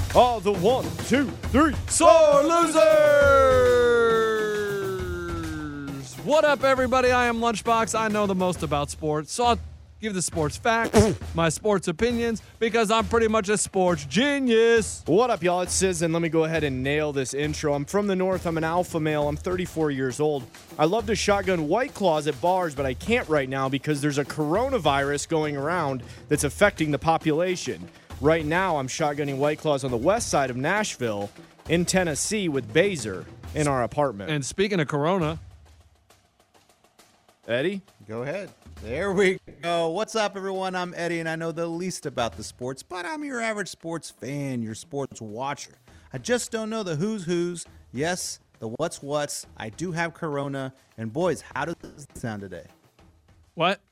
All the 1, 2, 3 sore losers. What up, everybody? I am Lunchbox. I know the most about sports, so I'll give the sports facts, my sports opinions, because I'm pretty much a sports genius. What up, y'all? It's Sis, and let me go ahead and nail this intro. I'm from the north. I'm an alpha male. I'm 34 years old. I love to shotgun White Claws at bars, but I can't right now because there's a coronavirus going around that's affecting the population. Right now, I'm shotgunning White Claws on the west side of Nashville in Tennessee with Baser in our apartment. And speaking of corona, Eddie? Go ahead. There we go. What's up, everyone? I'm Eddie, and I know the least about the sports, but I'm your average sports fan, your sports watcher. I just don't know the who's. Yes, the what's. I do have corona. And boys, how does it sound today? what?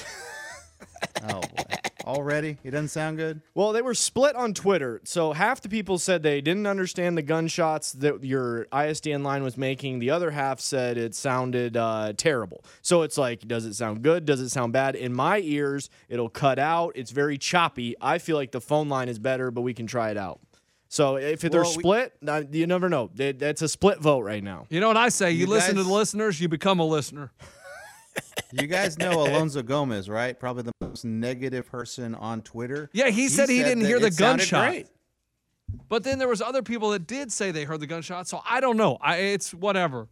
Oh, boy. Already? It doesn't sound good? Well, they were split on Twitter. So half the people said they didn't understand the gunshots that your ISDN line was making. The other half said it sounded terrible. So it's like, does it sound good? Does it sound bad? In my ears, it'll cut out. It's very choppy. I feel like the phone line is better, but we can try it out. So if they're split, you never know. That's a split vote right now. You know what I say? You listen to guys- the listeners, you become a listener. You guys know Alonso Gomez, right? Probably the most negative person on Twitter. Yeah, he said he didn't that hear the it sounded gunshot. great. But then there was other people that did say they heard the gunshot, so I don't know. It's whatever.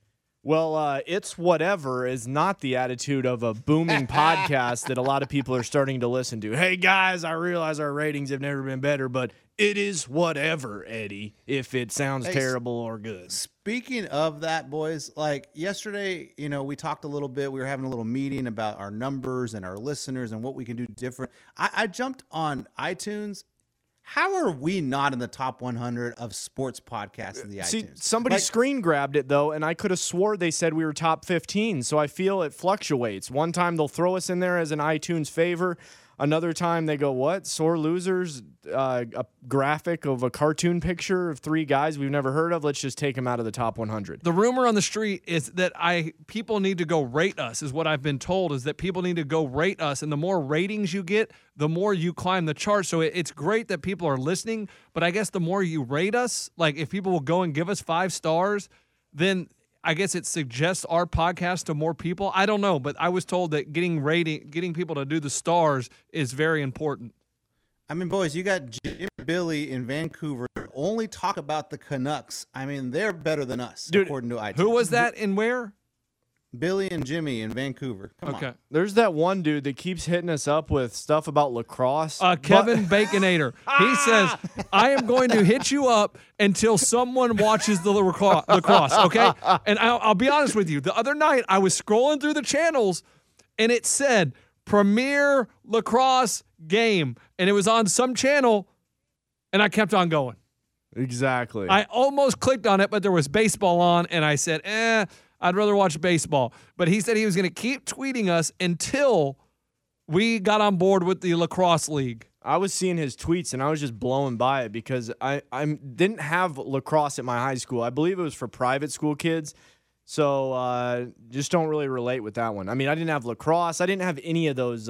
Well, it's whatever is not the attitude of a booming podcast that a lot of people are starting to listen to. Hey, guys, I realize our ratings have never been better, but it is whatever, Eddie, if it sounds terrible or good. Speaking of that, boys, like yesterday, we talked a little bit. We were having a little meeting about our numbers and our listeners and what we can do different. I jumped on iTunes. How are we not in the top 100 of sports podcasts in the iTunes? Somebody screen grabbed it, though, and I could have swore they said we were top 15, so I feel it fluctuates. One time they'll throw us in there as an iTunes favor. Another time they go, what? Sore losers? A graphic of a cartoon picture of three guys we've never heard of? Let's just take them out of the top 100. The rumor on the street is that people need to go rate us, is what I've been told, is that people need to go rate us. And the more ratings you get, the more you climb the chart. So it's great that people are listening, but I guess the more you rate us, like if people will go and give us 5 stars, then I guess it suggests our podcast to more people. I don't know, but I was told that getting people to do the stars is very important. I mean, boys, you got Jim and Billy in Vancouver only talk about the Canucks. I mean, they're better than us, according to iTunes. Who was that and where? Billy and Jimmy in Vancouver. Come Okay. on. There's that one dude that keeps hitting us up with stuff about lacrosse. Kevin Baconator. He says, I am going to hit you up until someone watches the lacrosse, okay? And I'll be honest with you. The other night, I was scrolling through the channels, and it said, Premier Lacrosse Game. And it was on some channel, and I kept on going. Exactly. I almost clicked on it, but there was baseball on, and I said, I'd rather watch baseball. But he said he was going to keep tweeting us until we got on board with the lacrosse league. I was seeing his tweets, and I was just blown by it because I didn't have lacrosse at my high school. I believe it was for private school kids, so just don't really relate with that one. I mean, I didn't have lacrosse. I didn't have any of those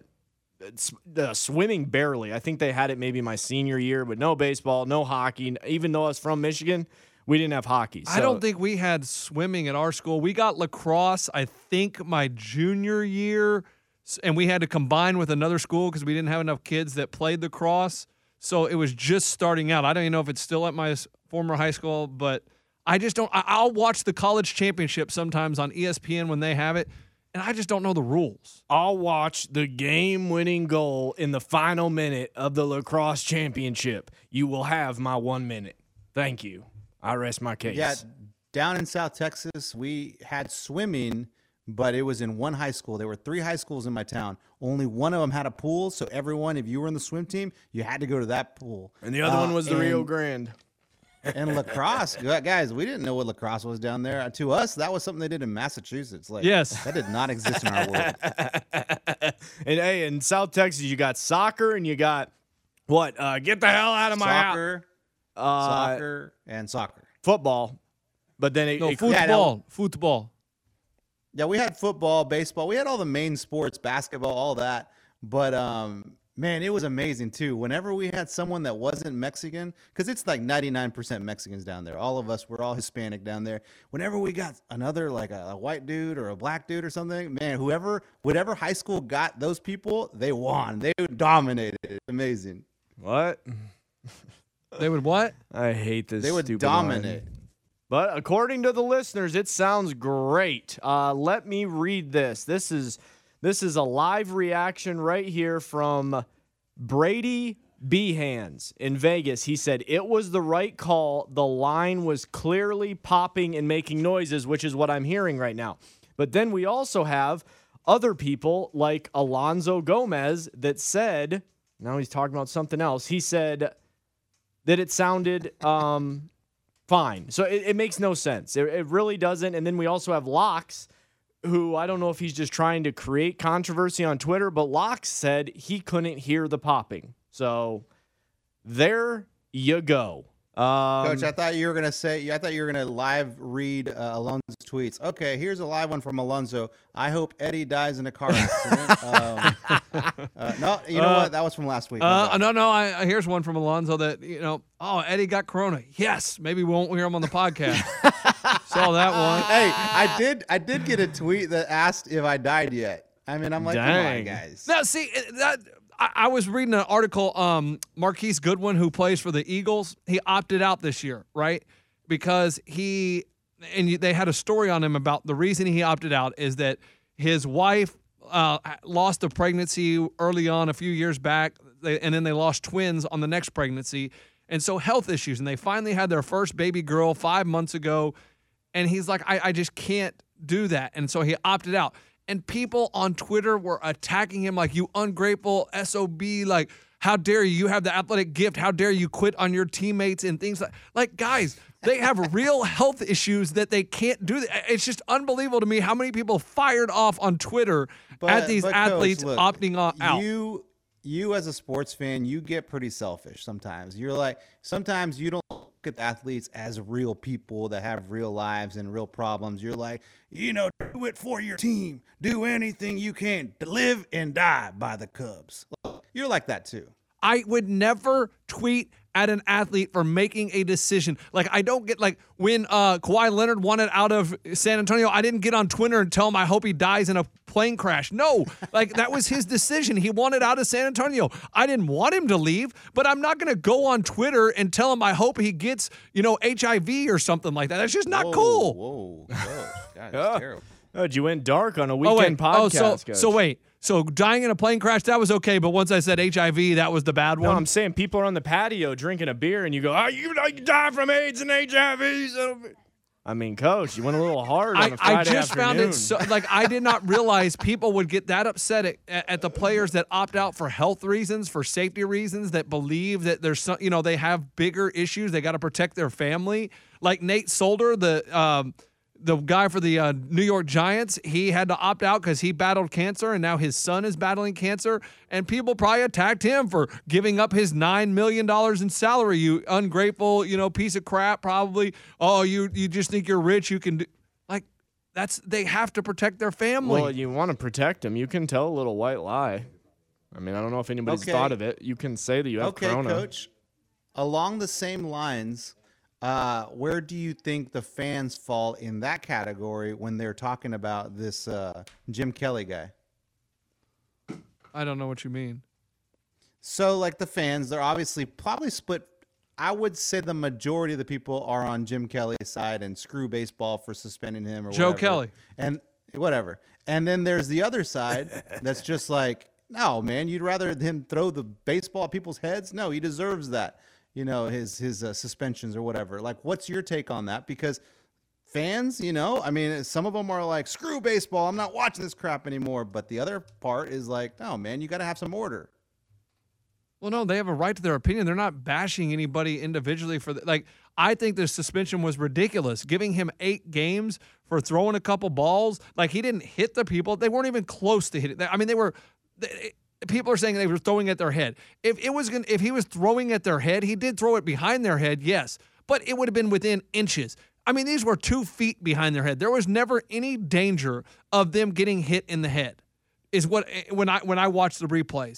the swimming barely. I think they had it maybe my senior year, but no baseball, no hockey. Even though I was from Michigan, we didn't have hockey. So. I don't think we had swimming at our school. We got lacrosse, I think, my junior year, and we had to combine with another school because we didn't have enough kids that played lacrosse. So it was just starting out. I don't even know if it's still at my former high school, but I just don't. I'll watch the college championship sometimes on ESPN when they have it, and I just don't know the rules. I'll watch the game-winning goal in the final minute of the lacrosse championship. You will have my 1 minute. Thank you. I rest my case. Yeah, down in South Texas, we had swimming, but it was in one high school. There were 3 high schools in my town. Only one of them had a pool, so everyone, if you were in the swim team, you had to go to that pool. And the other one was the Rio Grande. And lacrosse, guys, we didn't know what lacrosse was down there. To us, that was something they did in Massachusetts. Like, yes, that did not exist in our world. And hey, in South Texas, you got soccer and you got what? Get the hell out of my house. Soccer and soccer. Football. But then football. Yeah, we had football, baseball. We had all the main sports, basketball, all that. But Man, it was amazing too. Whenever we had someone that wasn't Mexican, because it's like 99% Mexicans down there. All of us, we're all Hispanic down there. Whenever we got another, like a white dude or a black dude or something, man, whatever high school got those people, they won. They dominated. It's amazing. What? They would what? I hate this. They would stupid dominate. line. But according to the listeners, it sounds great. Let me read this. This is a live reaction right here from Brady Behands in Vegas. He said, it was the right call. The line was clearly popping and making noises, which is what I'm hearing right now. But then we also have other people like Alonzo Gomez that said, now he's talking about something else. He said that it sounded fine. So it makes no sense. It really doesn't. And then we also have Locks, who I don't know if he's just trying to create controversy on Twitter, but Locks said he couldn't hear the popping. So there you go. Coach, I thought you were gonna live read Alonzo's tweets. Okay, here's a live one from Alonzo. I hope Eddie dies in a car accident. No, you know what? That was from last week. No. Here's one from Alonzo that Eddie got corona. Yes, maybe we won't hear him on the podcast. Saw that one. Hey, I did get a tweet that asked if I died yet. I mean, I'm like, come on, guys. Now, see that. I was reading an article, Marquise Goodwin, who plays for the Eagles, he opted out this year, right? Because they had a story on him about the reason he opted out is that his wife lost a pregnancy early on a few years back, and then they lost twins on the next pregnancy. And so health issues, and they finally had their first baby girl 5 months ago, and he's like, I just can't do that. And so he opted out. And people on Twitter were attacking him like, you ungrateful SOB, like, how dare you? You have the athletic gift. How dare you quit on your teammates and things like guys, they have real health issues that they can't do. It's just unbelievable to me how many people fired off on Twitter at these athletes Coach, look, opting out. You as a sports fan, you get pretty selfish sometimes. You're like, sometimes you don't look at the athletes as real people that have real lives and real problems. You're like, do it for your team. Do anything you can to live and die by the Cubs. You're like that too. I would never tweet at an athlete for making a decision. Like, I don't get, like, when Kawhi Leonard wanted out of San Antonio, I didn't get on Twitter and tell him I hope he dies in a plane crash. No, like, that was his decision. He wanted out of San Antonio. I didn't want him to leave, but I'm not going to go on Twitter and tell him I hope he gets, HIV or something like that. That's just not cool. Whoa. God, that's terrible. Oh, you went dark on a weekend podcast. So wait. So dying in a plane crash, that was okay, but once I said HIV, that was the bad one? No, I'm saying people are on the patio drinking a beer, and you go, you die from AIDS and HIV. I mean, Coach, you went a little hard on a Friday I just afternoon. found it so, I did not realize people would get that upset at the players that opt out for health reasons, for safety reasons, that believe that there's some, they have bigger issues. They got to protect their family. Like Nate Solder, the guy for the New York Giants, he had to opt out because he battled cancer, and now his son is battling cancer. And people probably attacked him for giving up his $9 million in salary. You ungrateful, piece of crap. Probably. Oh, you just think you're rich. You can do they have to protect their family. Well, you want to protect them. You can tell a little white lie. I mean, I don't know if anybody's thought of it. You can say that you have corona. Okay, Coach. Along the same lines. Where do you think the fans fall in that category when they're talking about this Jim Kelly guy? I don't know what you mean. So, like, the fans, they're obviously probably split. I would say the majority of the people are on Jim Kelly's side and screw baseball for suspending him or Joe whatever. Kelly. And whatever. And then there's the other side that's just like, no, man, you'd rather him throw the baseball at people's heads? No, he deserves that. His suspensions or whatever. Like, what's your take on that? Because fans, I mean, some of them are like, screw baseball. I'm not watching this crap anymore. But the other part is like, no, man, you got to have some order. Well, no, they have a right to their opinion. They're not bashing anybody individually for I think the suspension was ridiculous. Giving him 8 games for throwing a couple balls. Like, he didn't hit the people. They weren't even close to hitting. I mean, people are saying they were throwing at their head. If he was throwing at their head, he did throw it behind their head, yes, but it would have been within inches. I mean, these were 2 feet behind their head. There was never any danger of them getting hit in the head. Is what when I watched the replays,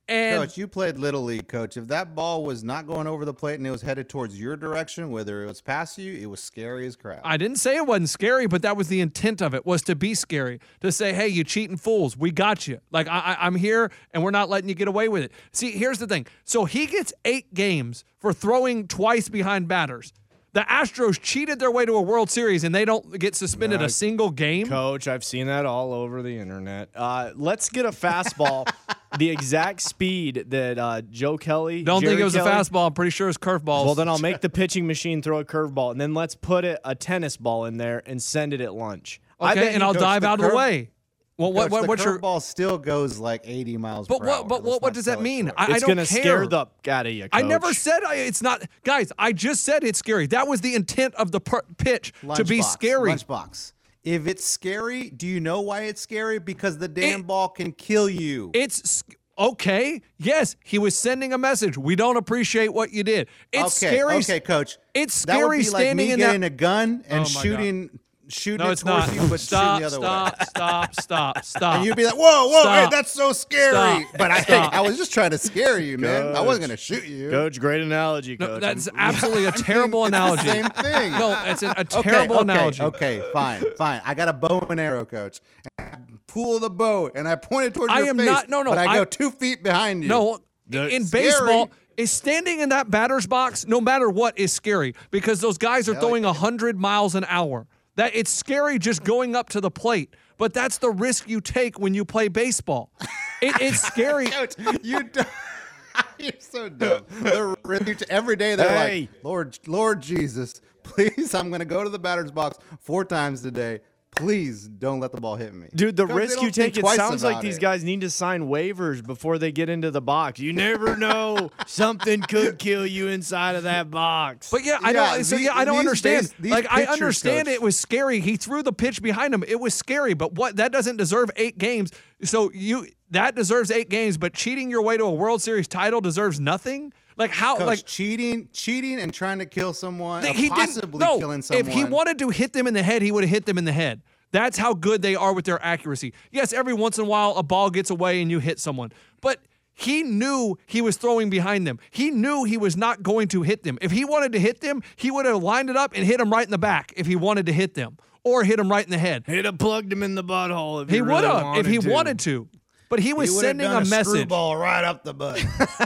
And Coach, you played Little League, Coach. If that ball was not going over the plate and it was headed towards your direction, whether it was past you, it was scary as crap. I didn't say it wasn't scary, but that was the intent of it, was to be scary. To say, hey, you cheating fools, we got you. Like, I'm here, and we're not letting you get away with it. See, here's the thing. So he gets 8 games for throwing twice behind batters. The Astros cheated their way to a World Series, and they don't get suspended a single game. Coach, I've seen that all over the internet. Let's get a fastball the exact speed that Joe Kelly. Don't Jerry think it was Kelly, a fastball. I'm pretty sure it's curveballs. Well, then I'll make the pitching machine throw a curveball, and then let's put a tennis ball in there and send it at lunch. Okay, and I'll dive out of the way. Well, Coach, what's the your curveball still goes like 80 miles per hour. But what does that mean? I It's don't gonna care. scare the out of you, Coach. I never said it's not. Guys, I just said it's scary. That was the intent of the pitch, to be scary. Lunchbox. If it's scary, do you know why it's scary? Because the damn ball can kill you. It's okay. Yes, he was sending a message. We don't appreciate what you did. It's scary. Okay, Coach. It's That would scary be standing like me in getting that. a gun and Oh, my shooting No, it it's not. towards you, but Stop, shooting the other way. stop. And you'd be like, whoa, Stop. hey, that's so scary. Stop. But Stop. I was just trying to scare you, man. I Coach. wasn't going to shoot you. Coach, great analogy, Coach. No, that's absolutely a terrible It's the analogy. same thing. No, it's a terrible analogy. Okay, fine. I got a bow and arrow, Coach. I pull the bow and I point it towards I your am face. not- no, But I go 2 feet behind you. No, That's in scary. baseball, is standing in that batter's box, no matter what, is scary because those guys are throwing 100 miles an hour. That it's scary just going up to the plate, but that's the risk you take when you play baseball. It's scary. Coach, you don't. You're so dumb. They're really, every day they're Hey. like, Lord Jesus, please, I'm going to go to the batter's box 4 times today. Please don't let the ball hit me. Dude, the Coach, they risk don't you take, think it twice sounds like about these it. guys need to sign waivers before they get into the box. You never know. Something could kill you inside of that box. But yeah, Yeah, I don't these understand. these Like I pitchers, understand Coach. it was scary. He threw the pitch behind him. It was scary, but what that doesn't deserve 8 games. So that deserves 8 games, but cheating your way to a World Series title deserves nothing? Like how Coach, like cheating and trying to kill someone, he possibly didn't, no, killing someone. if he wanted to hit them in the head, he would have hit them in the head. That's how good they are with their accuracy. Yes, every once in a while a ball gets away and you hit someone, but he knew he was throwing behind them. He knew he was not going to hit them. If he wanted to hit them, he would have lined it up and hit them right in the back if he wanted to hit them, or hit them right in the head. He'd have plugged him in the butthole if He really would have if he to. wanted to. But he was He would've sending done a message. screwball right up the butt.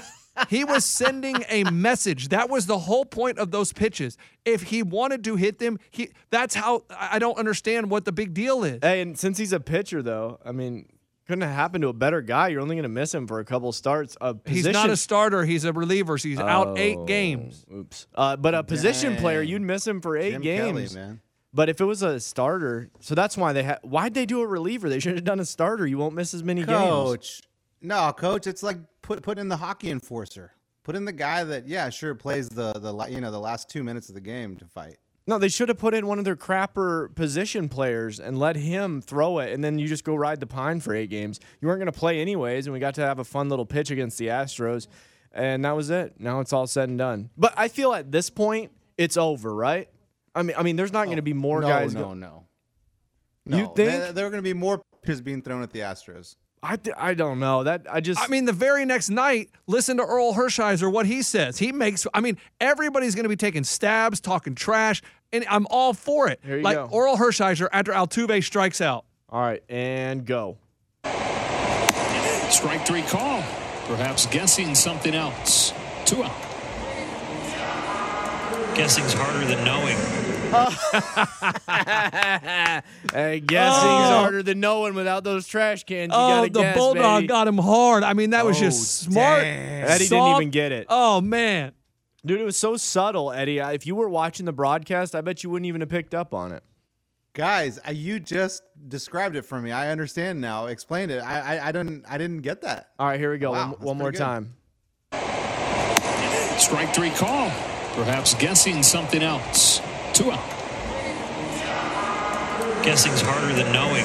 He was sending a message. That was the whole point of those pitches. If he wanted to hit them, that's how. I don't understand what the big deal is. Hey, and since he's a pitcher, though, I mean, couldn't have happened to a better guy. You're only going to miss him for a couple starts. He's not a starter. He's a reliever. So he's out 8 games. Oops. But a position player, Dang. you'd miss him for 8 Jim games. Kelly, man. But if it was a starter, so that's why why'd they do a reliever? They should have done a starter. You won't miss as many games. Coach. No, Coach, it's like put in the hockey enforcer. Put in the guy that, plays the last 2 minutes of the game to fight. No, they should have put in one of their crapper position players and let him throw it, and then you just go ride the pine for 8 games. You weren't going to play anyways, and we got to have a fun little pitch against the Astros, and that was it. Now it's all said and done. But I feel at this point, it's over, right? I mean, there's not going to be more guys. No. You think? There are going to be more pitches being thrown at the Astros. I don't know. I mean, the very next night, listen to Earl Hershiser, what he says. Everybody's going to be taking stabs, talking trash, and I'm all for it. Here you like go. Earl Hershiser after Altuve strikes out. All right, and go. Strike 3 call. Perhaps guessing something else. 2 out. Guessing's harder than knowing. Hey, guessing's harder than knowing without those trash cans. You gotta The guess, Bulldog baby. got him hard. I mean, that was just smart. dang. Eddie didn't soft. even get it. Oh, man. Dude, it was so subtle, Eddie. If you were watching the broadcast, I bet you wouldn't even have picked up on it. Guys, you just described it for me. I understand now. Explained it. I didn't get that. All right, here we go. Wow, one that's more pretty good. time. Strike 3 call. Perhaps guessing something else. 2 out. Guessing's harder than knowing.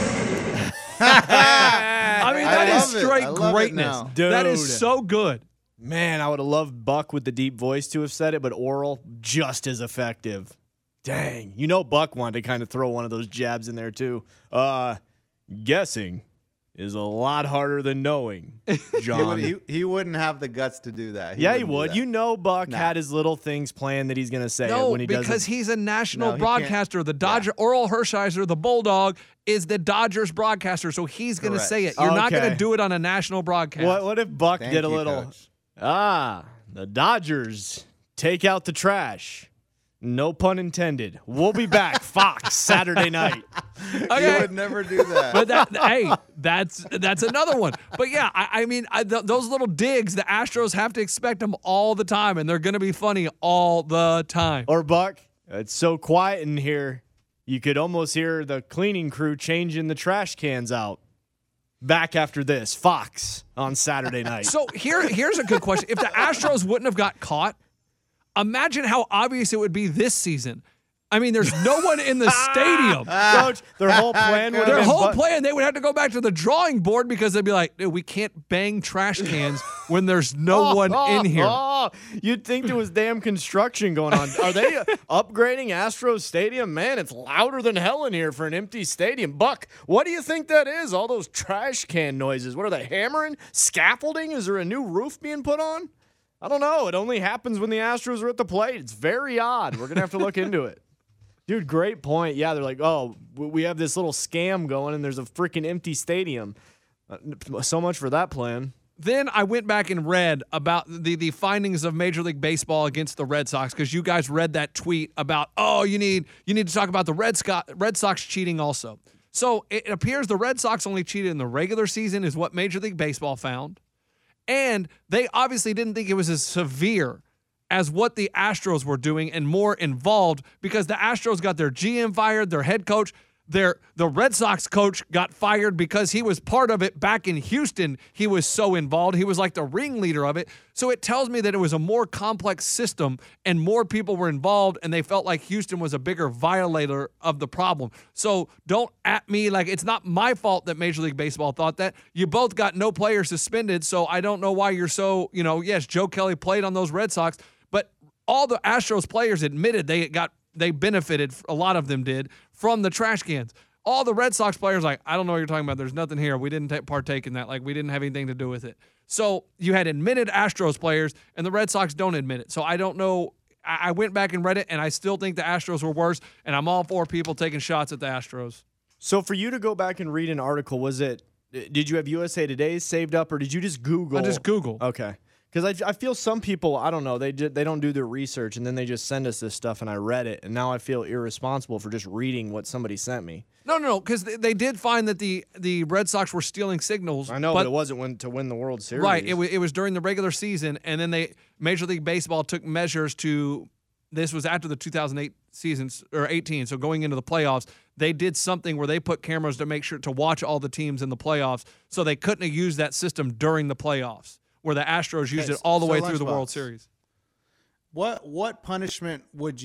I mean, that is love it. straight I love it greatness. now. That Dude. is so good. Man, I would have loved Buck with the deep voice to have said it, but oral, just as effective. Dang. You know Buck wanted to kind of throw one of those jabs in there, too. Guessing is a lot harder than knowing, John. He wouldn't have the guts to do that. He would. that. You know, Buck had his little things planned that he's going to say it when he does it. because he's a national No, he broadcaster. The Dodger, Oral Hershiser, the Bulldog, is the Dodgers broadcaster, so he's going to Correct. say it. You're not going Okay. to do it on a national broadcast. What if Buck Thank did a you, little, Coach. the Dodgers take out the trash. No pun intended. We'll be back, Fox, Saturday night. He Okay. would never do that. But hey, that's another one. But yeah, I mean, those little digs, the Astros have to expect them all the time, and they're going to be funny all the time. Or Buck, it's so quiet in here, you could almost hear the cleaning crew changing the trash cans out. Back after this, Fox on Saturday night. So here's a good question. If the Astros wouldn't have got caught, imagine how obvious it would be this season. I mean, there's no one in the stadium. Coach, their whole plan would have Their been whole plan, they would have to go back to the drawing board because they'd be like, dude, we can't bang trash cans when there's no one in here. You'd think there was damn construction going on. Are they upgrading Astros Stadium? Man, it's louder than hell in here for an empty stadium. Buck, what do you think that is? All those trash can noises. What are they hammering? Scaffolding? Is there a new roof being put on? I don't know. It only happens when the Astros are at the plate. It's very odd. We're going to have to look into it. Dude, great point. Yeah, they're like, oh, we have this little scam going, and there's a freaking empty stadium. So much for that plan. Then I went back and read about the findings of Major League Baseball against the Red Sox because you guys read that tweet about, oh, you need to talk about the Red Sox cheating also. So it appears the Red Sox only cheated in the regular season is what Major League Baseball found. And they obviously didn't think it was as severe as what the Astros were doing and more involved because the Astros got their GM fired, their head coach, the Red Sox coach got fired because he was part of it back in Houston. He was so involved. He was like the ringleader of it. So it tells me that it was a more complex system and more people were involved and they felt like Houston was a bigger violator of the problem. So don't at me like it's not my fault that Major League Baseball thought that. You both got no players suspended, so I don't know why you're so, yes, Joe Kelly played on those Red Sox, but all the Astros players admitted they benefited, a lot of them did, from the trash cans. All the Red Sox players like, I don't know what you're talking about. There's nothing here. We didn't partake in that. Like, we didn't have anything to do with it. So you had admitted Astros players, and the Red Sox don't admit it. So I don't know. I went back and read it, and I still think the Astros were worse, and I'm all for people taking shots at the Astros. So for you to go back and read an article, did you have USA Today saved up, or did you just Google? I just Google. Okay. Because I feel some people, I don't know, they don't do their research, and then they just send us this stuff, and I read it, and now I feel irresponsible for just reading what somebody sent me. No, because they did find that the Red Sox were stealing signals. I know, but it wasn't to win the World Series. Right, it was during the regular season, and then Major League Baseball took measures to, this was after the 2008 seasons, or 18, so going into the playoffs, they did something where they put cameras to make sure to watch all the teams in the playoffs, so they couldn't have used that system during the playoffs, where the Astros used it all the way through the World Series. What punishment would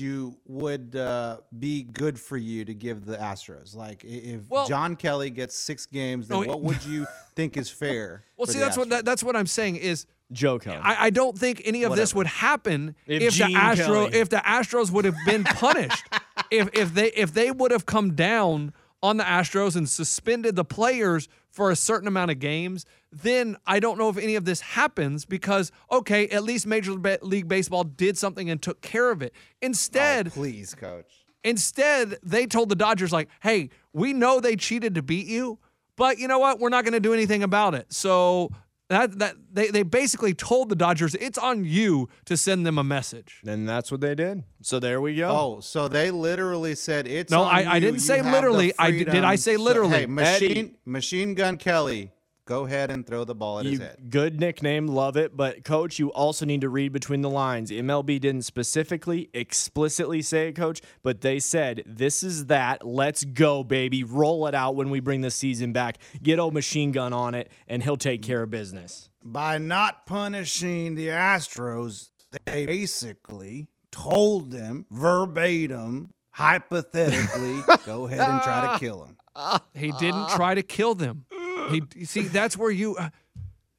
be good for you to give the Astros? Like if John Kelly gets 6 games, then what would you think is fair? Well, see, that's what I'm saying is Joe Kelly. I don't think any of this would happen if the Astros would have been punished. if they would have come down on the Astros and suspended the players for a certain amount of games, then I don't know if any of this happens because, okay, at least Major League Baseball did something and took care of it. Instead, please, Coach. Instead, they told the Dodgers, like, hey, we know they cheated to beat you, but you know what? We're not going to do anything about it. So they basically told the Dodgers it's on you to send them a message. And that's what they did. So there we go. Oh, so they literally said it's no, on you. I didn't say literally. Did I say literally? Hey, Machine Gun Kelly, go ahead and throw the ball at his head. Good nickname, love it. But, Coach, you also need to read between the lines. MLB didn't explicitly say it, Coach, but they said, this is that. Let's go, baby. Roll it out when we bring the season back. Get old Machine Gun on it, and he'll take care of business. By not punishing the Astros, they basically told them verbatim, hypothetically, go ahead and try to kill him. He didn't try to kill them. That's where you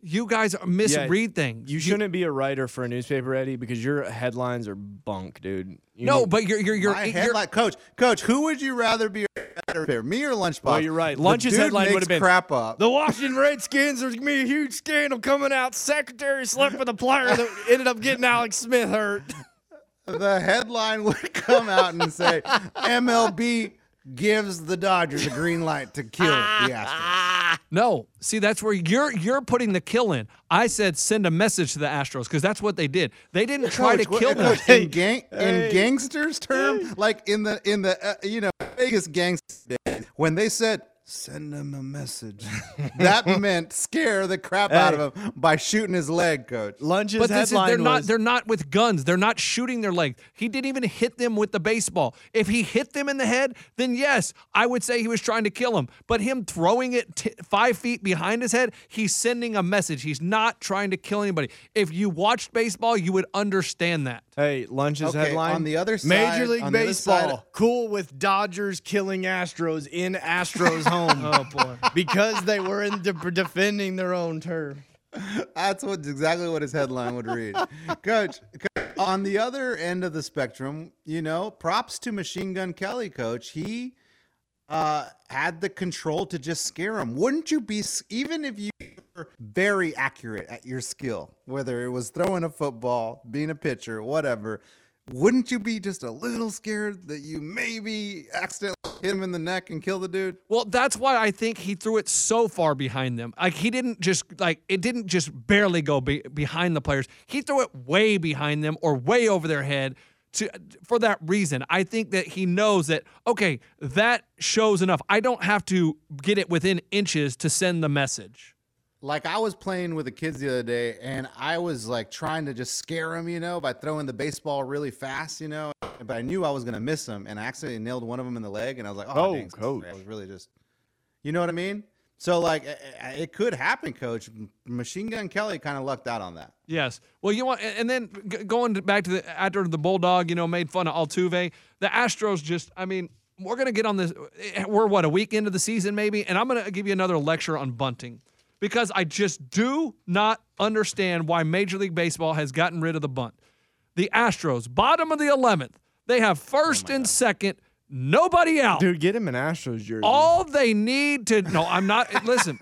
You guys misread things. You shouldn't be a writer for a newspaper, Eddie, because your headlines are bunk, dude. But you're My headline, Coach, who would you rather be a writer, me or Lunchbox? Well, you're right. The Lunch's dude headline makes would have been crap up. The Washington Redskins. There's gonna be a huge scandal coming out. Secretary slept with a player that ended up getting Alex Smith hurt. The headline would come out and say MLB gives the Dodgers a green light to kill the Astros. No, see, that's where you're putting the kill in. I said send a message to the Astros because that's what they did. They didn't try to kill them. In gangsters term, like in the Vegas gangster days, when they said send him a message, that meant scare the crap out of him by shooting his leg, Coach. Lunch's But headline they're not with guns. They're not shooting their leg. He didn't even hit them with the baseball. If he hit them in the head, then yes, I would say he was trying to kill him. But him throwing it 5 feet behind his head, he's sending a message. He's not trying to kill anybody. If you watched baseball, you would understand that. Hey, Lunch's headline. On the other side, Major League on the other Baseball, side- cool with Dodgers killing Astros in Astros home. Oh, boy. Because they were defending their own turf. That's exactly what his headline would read. Coach, on the other end of the spectrum, props to Machine Gun Kelly, Coach. He had the control to just scare him. Wouldn't you be, even if you were very accurate at your skill, whether it was throwing a football, being a pitcher, whatever, wouldn't you be just a little scared that you maybe accidentally hit him in the neck and kill the dude? Well, that's why I think he threw it so far behind them. Like it didn't just barely go behind the players. He threw it way behind them or way over their head. For that reason, I think that he knows that, okay, that shows enough. I don't have to get it within inches to send the message. Like I was playing with the kids the other day and I was like trying to just scare them, by throwing the baseball really fast, but I knew I was going to miss them and I accidentally nailed one of them in the leg and I was like, oh dang, Coach. I was really just, you know what I mean? So like it could happen, Coach. Machine Gun Kelly kind of lucked out on that. Yes. Well, and then going back to after the Bulldog, made fun of Altuve, the Astros we're going to get on this. We're a week into the season maybe, and I'm going to give you another lecture on bunting. Because I just do not understand why Major League Baseball has gotten rid of the bunt. The Astros, bottom of the 11th, they have first and second, nobody out. Dude, get him an Astros jersey. All they need to – no, I'm not – listen,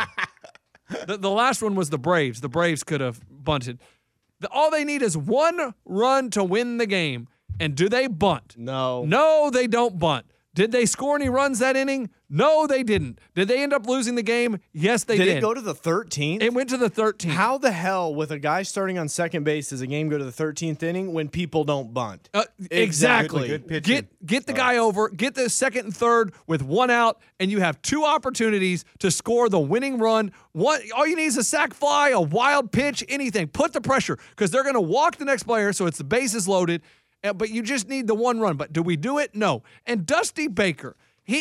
the last one was the Braves. The Braves could have bunted. All they need is one run to win the game. And do they bunt? No. No, they don't bunt. Did they score any runs that inning? No, they didn't. Did they end up losing the game? Yes, they did. Did it go to the 13th? It went to the 13th. How the hell, with a guy starting on second base, does a game go to the 13th inning when people don't bunt? Exactly. Good pitching. Get the guy over, get the second and third with one out, and you have two opportunities to score the winning run. All you need is a sac fly, a wild pitch, anything. Put the pressure because they're going to walk the next player, so it's the bases loaded. But you just need the one run. But do we do it? No. And Dusty Baker,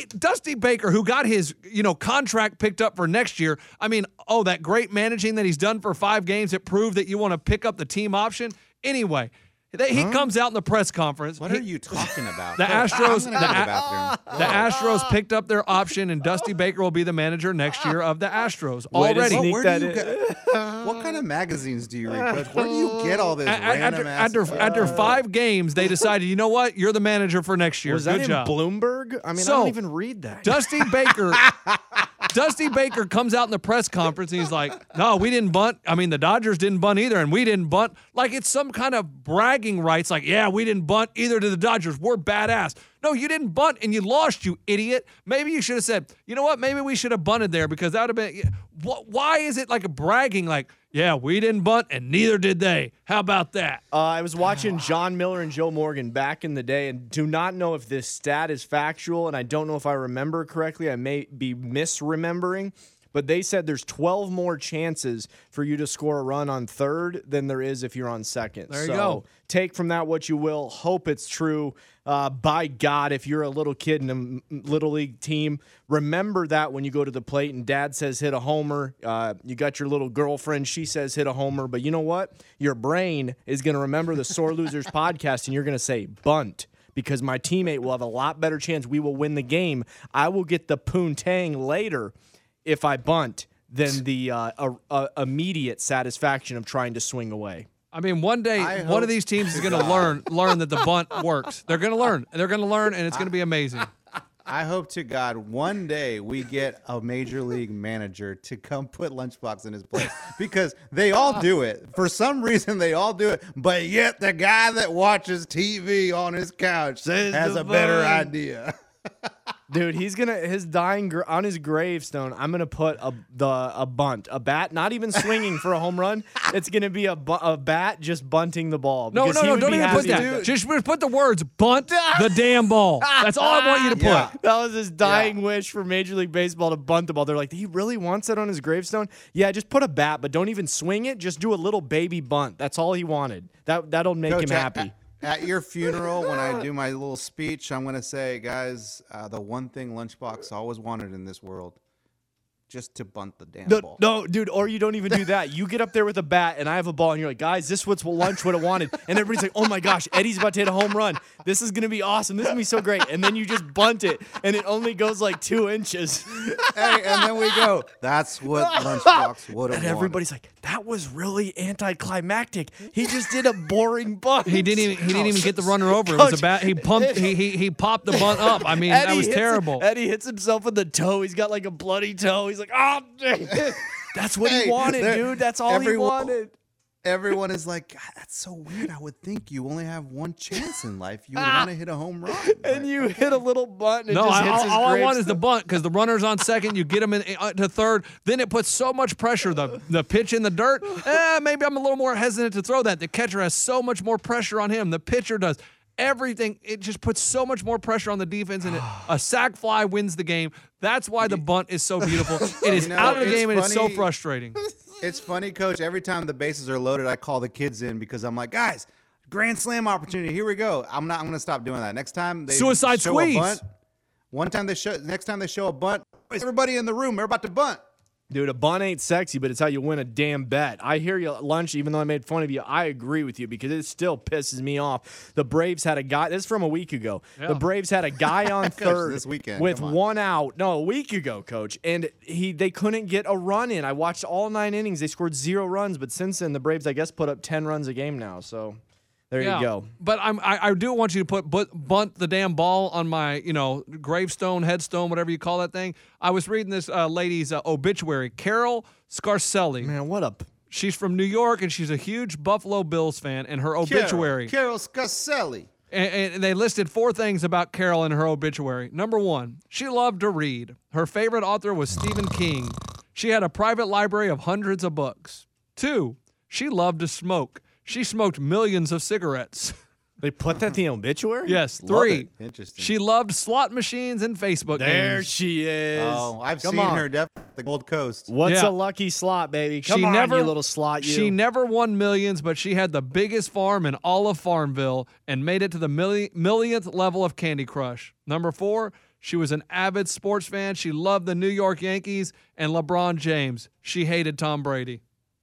who got his contract picked up for next year. That great managing that he's done for 5 games, it proved that you want to pick up the team option. Anyway, he comes out in the press conference. What are you talking about? The Astros, I'm gonna go to the bathroom. the Astros picked up their option, and Dusty Baker will be the manager next year of the Astros. Already. What kind of magazines do you read, Coach? Where do you get all this random ass? After 5 games, they decided, you know what? You're the manager for next year. Was that Good in job. Bloomberg? I So, don't even read that. Dusty Baker comes out in the press conference and he's like, no, we didn't bunt. The Dodgers didn't bunt either, and we didn't bunt. Like it's some kind of bragging rights. Like, yeah, we didn't bunt either to the Dodgers. We're badass. No, you didn't bunt and you lost, you idiot. Maybe you should have said, you know what? Maybe we should have bunted there because that would have been. Why is it like a bragging? Like, yeah, we didn't bunt and neither did they. How about that? I was watching John Miller and Joe Morgan back in the day and do not know if this stat is factual, and I don't know if I remember correctly. I may be misremembering. But they said there's 12 more chances for you to score a run on third than there is if you're on second. There you go. Take from that what you will. Hope it's true. By God, if you're a little kid in a little league team, remember that when you go to the plate and dad says hit a homer. You got your little girlfriend. She says hit a homer. But you know what? Your brain is going to remember the Sore Losers podcast, and you're going to say bunt. Because my teammate will have a lot better chance we will win the game. I will get the poontang later if I bunt than the immediate satisfaction of trying to swing away. I mean, one day, one of these teams is going to learn that the bunt works. They're going to learn. They're going to learn, and it's going to be amazing. I hope to God one day we get a major league manager to come put Lunchbox in his place, because they all do it. For some reason, they all do it. But yet the guy that watches TV on his couch has a better idea. Dude, he's gonna on his gravestone. I'm gonna put a bunt, a bat, not even swinging for a home run. It's gonna be a bat just bunting the ball. No, don't even put that. Just put the words "bunt the damn ball." That's all I want you to put. Yeah. That was his dying wish for Major League Baseball to bunt the ball. They're like, he really wants that on his gravestone? Yeah, just put a bat, but don't even swing it. Just do a little baby bunt. That's all he wanted. That'll make him happy. At your funeral, when I do my little speech, I'm going to say, guys, the one thing Lunchbox always wanted in this world, just to bunt the damn ball. No, dude, or you don't even do that. You get up there with a bat, and I have a ball, and you're like, guys, this is what Lunch would have wanted. And everybody's like, oh, my gosh, Eddie's about to hit a home run. This is going to be awesome. This is going to be so great. And then you just bunt it, and it only goes like 2 inches. Hey, and then we go, that's what Lunchbox would have And everybody's like, that was really anticlimactic. He just did a boring bunt. He didn't even get the runner over. It was a bat. He pumped. He popped the bunt up. I mean, that was terrible. Eddie hits himself in the toe. He's got like a bloody toe. He's like, oh, dang it. That's what he wanted, dude. That's all he wanted. Everyone is like, God, that's so weird. I would think you only have one chance in life. You would want to hit a home run. And you hit a little bunt and no, it just hits his all I want is gravestone. the bunt, because the runner's on second. You get him to third. Then it puts so much pressure. The pitch in the dirt. Maybe I'm a little more hesitant to throw that. The catcher has so much more pressure on him. The pitcher does. Everything, it just puts so much more pressure on the defense, and a sac fly wins the game. That's why the bunt is so beautiful. It is out of the game, and it's so frustrating. It's funny, Coach. Every time the bases are loaded, I call the kids in because I'm like, guys, grand slam opportunity. Here we go. I'm going to stop doing that. Next time they Suicide show squeeze. a bunt. Next time they show a bunt, everybody in the room, they're about to bunt. Dude, a bunt ain't sexy, but it's how you win a damn bet. I hear you, Lunch, even though I made fun of you, I agree with you because it still pisses me off. The Braves had a guy, this is from a week ago. Yeah. The Braves had a guy on third this weekend, with come on. one out. No, a week ago, Coach. And they couldn't get a run in. I watched all 9 innings. They scored 0 runs, but since then, the Braves, I guess, put up 10 runs a game now. So there you go. But I do want you to put bunt the damn ball on my gravestone, headstone, whatever you call that thing. I was reading this lady's obituary, Carol Scarcelli. Man, what a... She's from New York, and she's a huge Buffalo Bills fan. And her obituary, Carol Scarcelli. and they listed 4 things about Carol in her obituary. Number 1, she loved to read. Her favorite author was Stephen King. She had a private library of hundreds of books. 2, she loved to smoke. She smoked millions of cigarettes. They put that in the obituary? Yes. Love 3, it. Interesting. she loved slot machines and Facebook There games. she is. Oh, I've Come seen on. her definitely at the Gold Coast. What's Yeah. a lucky slot, baby? Come on, you little slot, you. She never won millions, but she had the biggest farm in all of Farmville and made it to the millionth level of Candy Crush. Number 4, she was an avid sports fan. She loved the New York Yankees and LeBron James. She hated Tom Brady.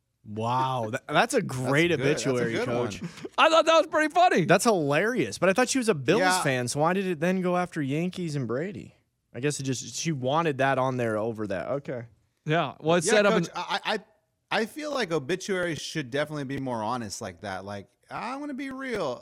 Wow, that's a great That's good. That's a obituary, good Coach. one. I thought that was pretty funny. That's hilarious. But I thought she was a Bills Yeah. fan, so why did it then go after Yankees and Brady? I guess she wanted that on there over that. Okay. yeah. Well, it's Yeah, set up Coach, in. I feel like obituaries should definitely be more honest like that. Like, I'm going to be real.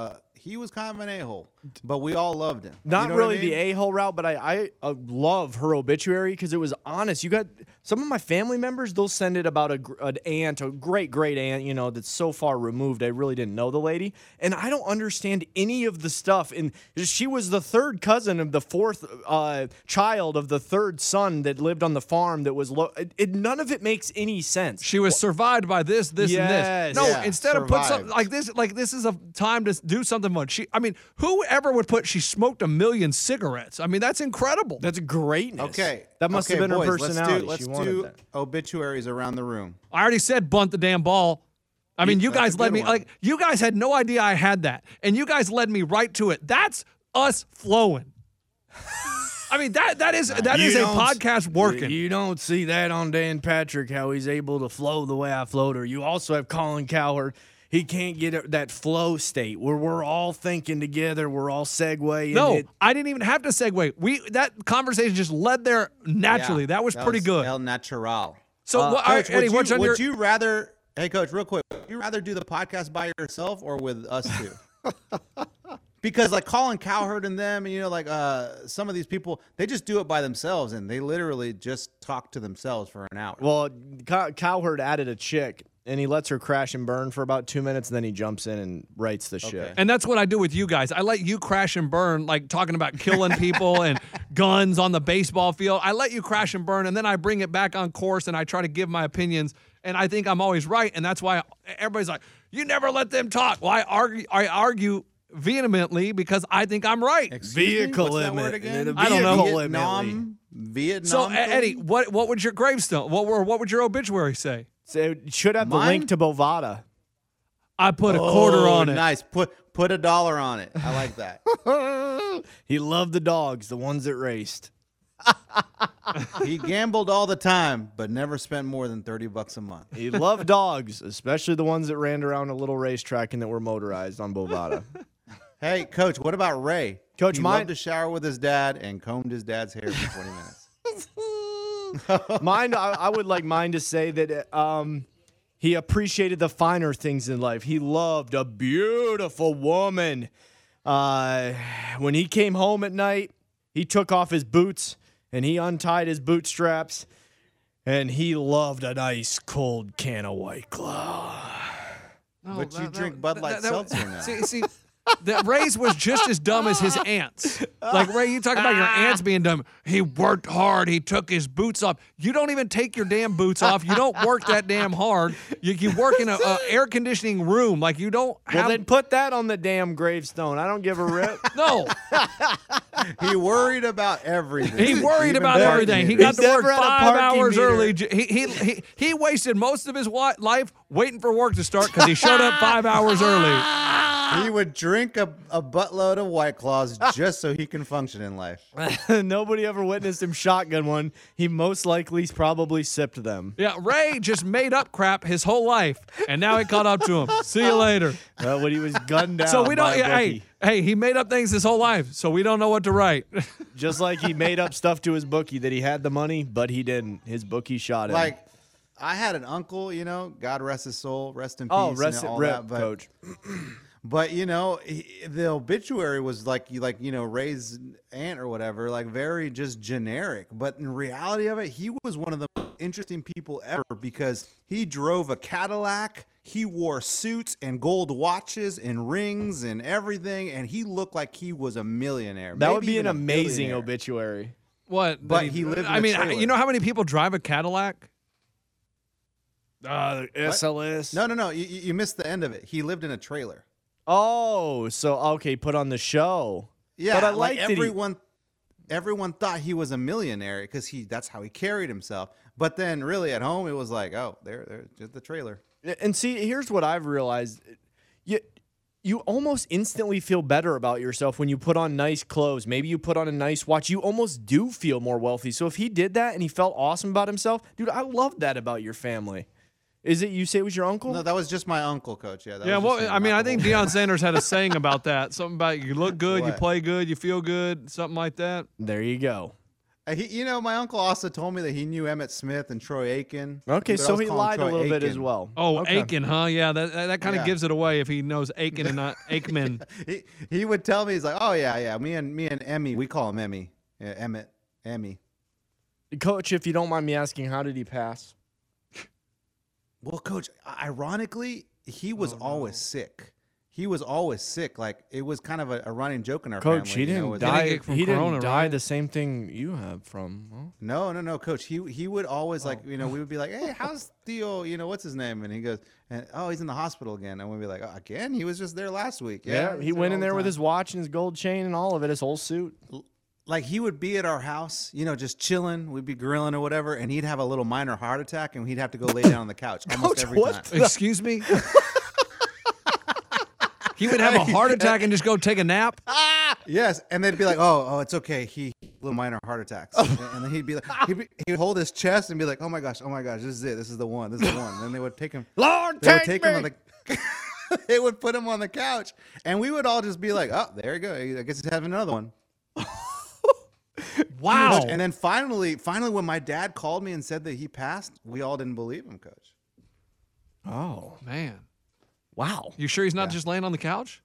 He was kind of an a-hole, but we all loved him. Not You know really what I mean? the a-hole route, but I love her obituary because it was honest. You got some of my family members, they'll send it about an aunt, a great aunt, that's so far removed I really didn't know the lady. And I don't understand any of the stuff. And she was the 3rd cousin of the 4th child of the 3rd son that lived on the farm that was none of it makes any sense. She was survived by this, and this. Yes. No, Yeah, instead of put something survived. like this is a time to do something fun. Whoever would put she smoked 1 million cigarettes? I mean, that's incredible. That's greatness. Okay. That must Okay, have been boys, her personality. Let's She do wanted that. obituaries around the room. I already said bunt the damn ball. I mean, you That's guys a led good me one. you guys had no idea I had that, and you guys led me right to it. That's us flowing. I mean, that is a podcast working. You don't see that on Dan Patrick, how he's able to flow the way I float her. You also have Colin Cowherd. He can't get that flow state where we're all thinking together. We're all segueing. No, I didn't even have to segue. That conversation just led there naturally. Yeah, that was pretty good. El Natural. So, what, Coach, Eddie, what's on your? would you rather? Hey, Coach, real quick, would you rather do the podcast by yourself or with us two? Because like Colin Cowherd and them, and like some of these people, they just do it by themselves, and they literally just talk to themselves for an hour. Well, Cowherd added a chick, and he lets her crash and burn for about 2 minutes, and then he jumps in and writes the shit. And that's what I do with you guys. I let you crash and burn, like talking about killing people and guns on the baseball field. I let you crash and burn, and then I bring it back on course, and I try to give my opinions, and I think I'm always right, and that's why everybody's like, you never let them talk. Well, I argue vehemently because I think I'm right. Vehicle What's that limit. word again? I don't know. Vietnam. So, Eddie, what would your gravestone, what would your obituary say? So it should have the link to Bovada. I put a quarter on it. Nice. Put $1 on it. I like that. He loved the dogs, the ones that raced. He gambled all the time, but never spent more than $30 a month. He loved dogs, especially the ones that ran around a little racetrack and that were motorized on Bovada. Hey, Coach, what about Ray? Coach, he mine- loved to shower with his dad and combed his dad's hair for 20 minutes. Mine, I would like mine to say that he appreciated the finer things in life. He loved a beautiful woman. When he came home at night, he took off his boots and he untied his bootstraps, and he loved a nice cold can of White Claw. But you drink Bud Light Seltzer now. See, that Ray's was just as dumb as his aunts. Like, Ray, you talk about your aunts being dumb. He worked hard. He took his boots off. You don't even take your damn boots off. You don't work that damn hard. You work in a air conditioning room. Like, you don't have. Well, then put that on the damn gravestone. I don't give a rip. No. He worried about everything. He worried Even about parking everything. He meters. got to work never had a 5 parking hours meter. early. He wasted most of his life waiting for work to start because he showed up 5 hours early. He would drink a buttload of White Claws just so he can function in life. Nobody ever witnessed him shotgun one. He most likely probably sipped them. Yeah, Ray just made up crap his whole life, and now it caught up to him. See you later. When he was gunned down. So we don't. by a bookie. Hey, he made up things his whole life, so we don't know what to write. Just like he made up stuff to his bookie that he had the money, but he didn't. His bookie shot him. Like, I had an uncle, God rest his soul, rest in peace. oh, rest and all rip, that, but, coach. But the obituary was like Ray's aunt or whatever, like very just generic. But in reality of it, he was one of the most interesting people ever because he drove a Cadillac. He wore suits and gold watches and rings and everything, and he looked like he was a millionaire. That would maybe be even an a amazing billionaire. obituary. What? But he lived in I a mean, trailer. you know how many people drive a Cadillac? SLS. No. You missed the end of it. He lived in a trailer. Oh, so okay, put on the show. Yeah, but I like liked it. everyone thought he was a millionaire because that's how he carried himself. But then, really, at home, it was like, oh, there's just the trailer. And see, here's what I've realized: you almost instantly feel better about yourself when you put on nice clothes. Maybe you put on a nice watch. You almost do feel more wealthy. So if he did that and he felt awesome about himself, dude, I love that about your family. Is it you say it was your uncle? No, that was just my uncle, Coach. Yeah. Yeah, was well, just him, I mean, not I the think whole- Deion Sanders had a saying about that. Something about you look good, you What? play good, you feel good, something like that. There you go. My uncle also told me that he knew Emmitt Smith and Troy Aiken. Okay, but I so was he calling lied a Troy little bit Aiken. as well. Oh, Okay. Aiken, huh? Yeah, that kind of Yeah. gives it away if he knows Aiken and not Aikman. He would tell me, he's like, oh yeah, me and Emmy, we call him Emmy. Yeah, Emmy. Coach, if you don't mind me asking, how did he pass? Well, Coach, ironically, he was always sick. He was always sick. Like, it was kind of a running joke in our Coach, family. he didn't was- Did he die. get from He corona, didn't die right? the same thing you have from. Huh? No, Coach. He would always we would be like, hey, how's Theo? What's his name? And he goes, he's in the hospital again. And we'd be like, oh, again? He was just there last week. Yeah, was he went all in the there with time." his watch and his gold chain and all of it, his whole suit. Like, he would be at our house, just chilling. We'd be grilling or whatever, and he'd have a little minor heart attack, and he'd have to go lay down on the couch almost Coach, every what time. Excuse me? He would have a heart attack and just go take a nap? Yes, and they'd be like, "Oh, it's okay. He little minor heart attacks." And then he'd be like, he'd hold his chest and be like, "Oh my gosh, this is it. This is the one. This is the one." And then they would take him. Lord, They would take take him me. on the. They would put him on the couch, and we would all just be like, "Oh, there you go. I guess he's having another one." Wow. And then finally, when my dad called me and said that he passed, we all didn't believe him, Coach. Oh, Man. wow. You sure he's not just laying on the couch?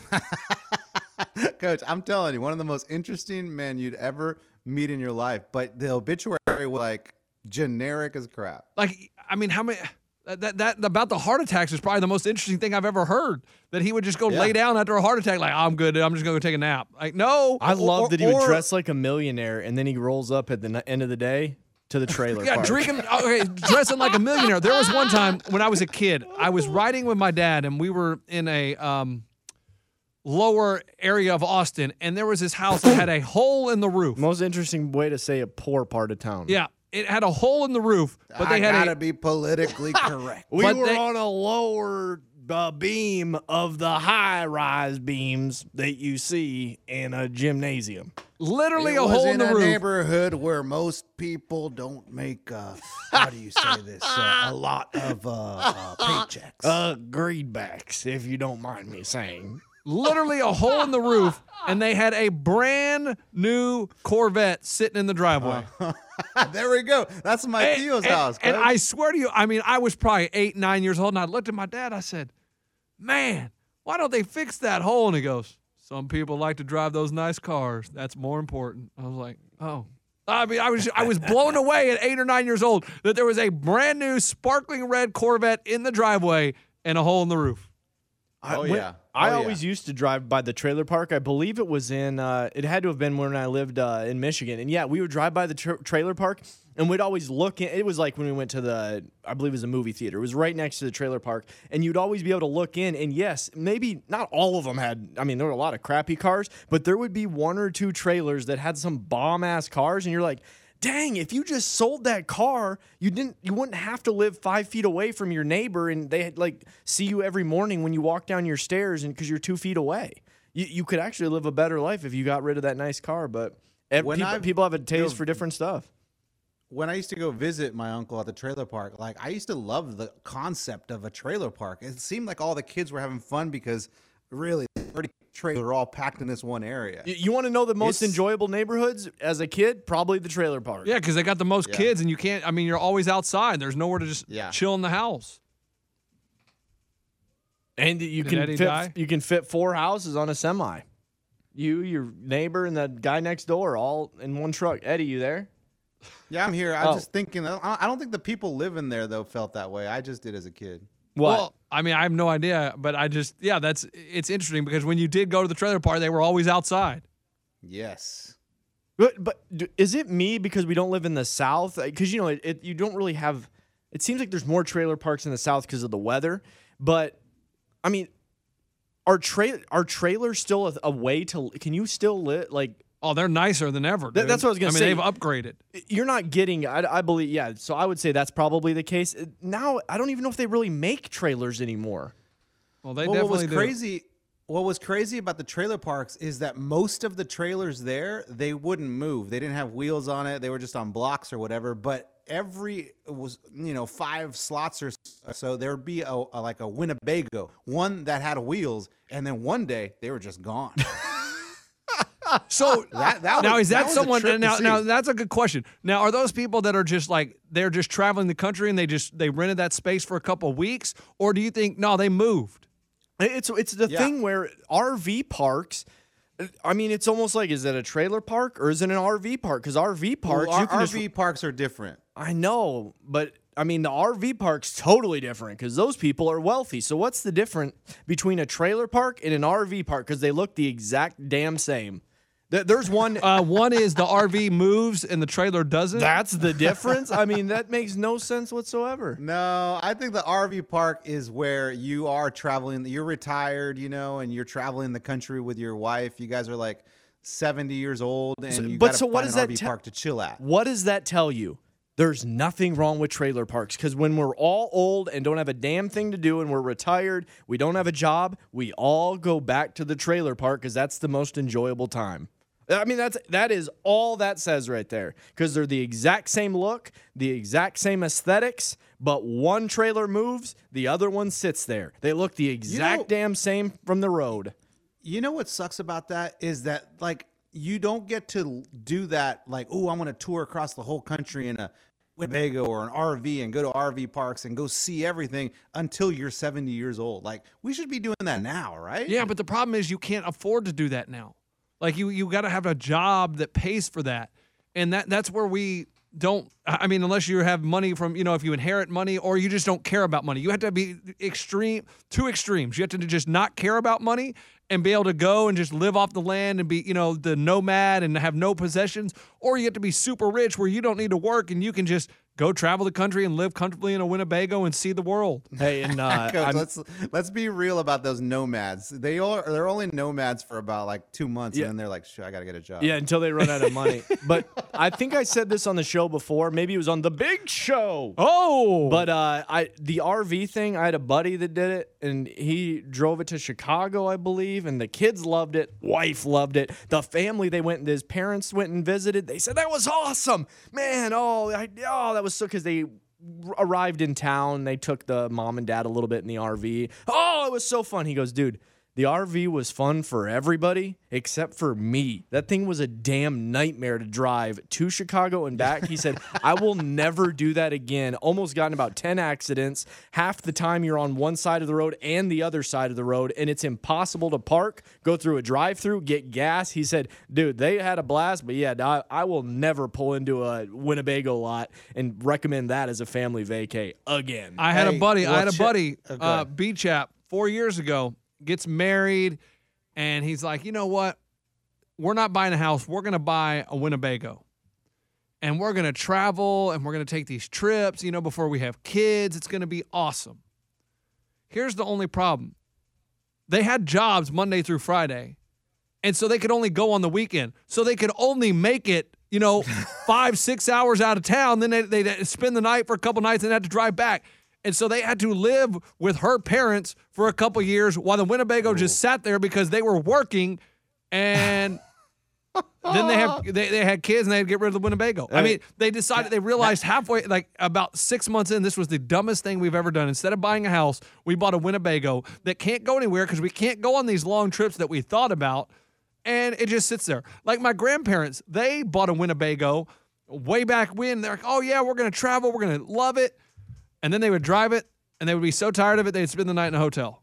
Coach, I'm telling you, one of the most interesting men you'd ever meet in your life. But the obituary was like generic as crap. Like, I mean, how many that about the heart attacks is probably the most interesting thing I've ever heard. That he would just go lay down after a heart attack, like, I'm good, I'm just gonna go take a nap. Like, no. I love that he would dress like a millionaire and then he rolls up at the end of the day to the trailer Yeah, park. dressing like a millionaire. There was one time when I was a kid, I was riding with my dad, and we were in a lower area of Austin, and there was this house that had a hole in the roof. Most interesting way to say a poor part of town. Yeah, it had a hole in the roof, but they had gotta be politically correct. We But were they- on a lower beam of the high-rise beams that you see in a gymnasium. literally It a was hole in in the a roof. neighborhood where most people don't make, how do you say this, a lot of paychecks. Greenbacks, if you don't mind me saying. Literally a hole in the roof, and they had a brand new Corvette sitting in the driveway. There we go. That's my Theo's house, And Coach. I swear to you, I mean, I was probably 8, 9 years old, and I looked at my dad. I said, "Man, why don't they fix that hole?" And he goes, "Some people like to drive those nice cars. That's more important." I was like, "Oh." I mean, I was blown away at 8 or 9 years old that there was a brand new sparkling red Corvette in the driveway and a hole in the roof. I Oh, always used to drive by the trailer park. I believe it was in, it had to have been when I lived in Michigan. And yeah, we would drive by the trailer park and we'd always look in. It was like when we went to the, I believe it was a movie theater. It was right next to the trailer park. And you'd always be able to look in. And yes, maybe not all of them had, I mean, there were a lot of crappy cars, but there would be 1 or 2 trailers that had some bomb ass cars. And you're like, dang, if you just sold that car, you wouldn't have to live 5 feet away from your neighbor and they like see you every morning when you walk down your stairs and because you're 2 feet away. You could actually live a better life if you got rid of that nice car, but people have a taste for different stuff. When I used to go visit my uncle at the trailer park, like I used to love the concept of a trailer park. It seemed like all the kids were having fun because really 30 trailers are all packed in this one area. You want to know the most It's- enjoyable neighborhoods as a kid? Probably the trailer park. Yeah, because they got the most kids, and you can't. I mean, you're always outside. There's nowhere to just chill in the house. And you Did Eddie die? can fit 4 houses on a semi. You, your neighbor, and the guy next door all in one truck. Eddie, you there? Yeah, I'm here. I'm just thinking. I don't think the people living there though felt that way. I just did as a kid. What? Well, I mean, I have no idea, but it's interesting because when you did go to the trailer park, they were always outside. Yes. But is it me because we don't live in the South? Because, you know, you don't really have – it seems like there's more trailer parks in the South because of the weather. But, I mean, are trailers still a way to – can you still live – like – Oh, they're nicer than ever, dude. That's what I was going to say. I mean, they've upgraded. You're not getting – I believe – yeah, so I would say that's probably the case. Now, I don't even know if they really make trailers anymore. Well, they definitely do. What was crazy about the trailer parks is that most of the trailers there, they wouldn't move. They didn't have wheels on it. They were just on blocks or whatever. But every was 5 slots or so, there would be like a Winnebago, one that had wheels, and then one day they were just gone. So now is that someone? Now see. that's a good question. Now are those people that are just like they're just traveling the country and they rented that space for a couple of weeks, or do you think no they moved? It's the thing where RV parks. I mean, it's almost like, is it a trailer park or is it an RV park? Because RV parks, Well, you can RV parks are different. I know, but I mean, the RV park's totally different because those people are wealthy. So what's the difference between a trailer park and an RV park? Because they look the exact damn same. There's one. One is the RV moves and the trailer doesn't. That's the difference. I mean, that makes no sense whatsoever. No, I think the RV park is where you are traveling. You're retired, and you're traveling the country with your wife. You guys are like 70 years old, and you got to find an RV park to chill at. What does that tell you? There's nothing wrong with trailer parks because when we're all old and don't have a damn thing to do and we're retired, we don't have a job, we all go back to the trailer park because that's the most enjoyable time. I mean, that is all that says right there because they're the exact same look, the exact same aesthetics, but one trailer moves, the other one sits there. They look the exact damn same from the road. You know what sucks about that is that, like, you don't get to do that like, oh, I'm going to tour across the whole country in a Winnebago or an RV and go to RV parks and go see everything until you're 70 years old. Like, we should be doing that now, right? Yeah, but the problem is you can't afford to do that now. Like, you got to have a job that pays for that. And that's where we don't, I mean, unless you have money from, if you inherit money or you just don't care about money. You have to be two extremes. You have to just not care about money and be able to go and just live off the land and be, the nomad and have no possessions. Or you have to be super rich where you don't need to work and you can just go travel the country and live comfortably in a Winnebago and see the world. Hey, and Coach, let's be real about those nomads. They're only nomads for about like 2 months, and then they're like, I gotta get a job. Yeah, until they run out of money. But I think I said this on the show before. Maybe it was on the Big Show. Oh, but the RV thing, I had a buddy that did it, and he drove it to Chicago, I believe, and the kids loved it. Wife loved it. The family, his parents went and visited. They said that was awesome, man. That was so, because they arrived in town. They took the mom and dad a little bit in the RV. Oh, it was so fun. He goes, dude, the RV was fun for everybody except for me. That thing was a damn nightmare to drive to Chicago and back. He said, I will never do that again. Almost got in about 10 accidents. Half the time you're on one side of the road and the other side of the road, and it's impossible to park, go through a drive-through, get gas. He said, dude, they had a blast, but yeah, I will never pull into a Winnebago lot and recommend that as a family vacay again. I had a buddy, B-Chap, 4 years ago, gets married, and he's like, you know what? We're not buying a house. We're going to buy a Winnebago. And we're going to travel, and we're going to take these trips, before we have kids. It's going to be awesome. Here's the only problem. They had jobs Monday through Friday, and so they could only go on the weekend. So they could only make it, 5-6 hours out of town. Then they'd spend the night for a couple nights and had to drive back. And so they had to live with her parents for a couple years while the Winnebago just sat there because they were working, and then they had kids and they had to get rid of the Winnebago. I mean, they realized halfway, like about 6 months in, this was the dumbest thing we've ever done. Instead of buying a house, we bought a Winnebago that can't go anywhere because we can't go on these long trips that we thought about, and it just sits there. Like my grandparents, they bought a Winnebago way back when. They're like, oh yeah, we're going to travel, we're going to love it. And then they would drive it, and they would be so tired of it, they'd spend the night in a hotel.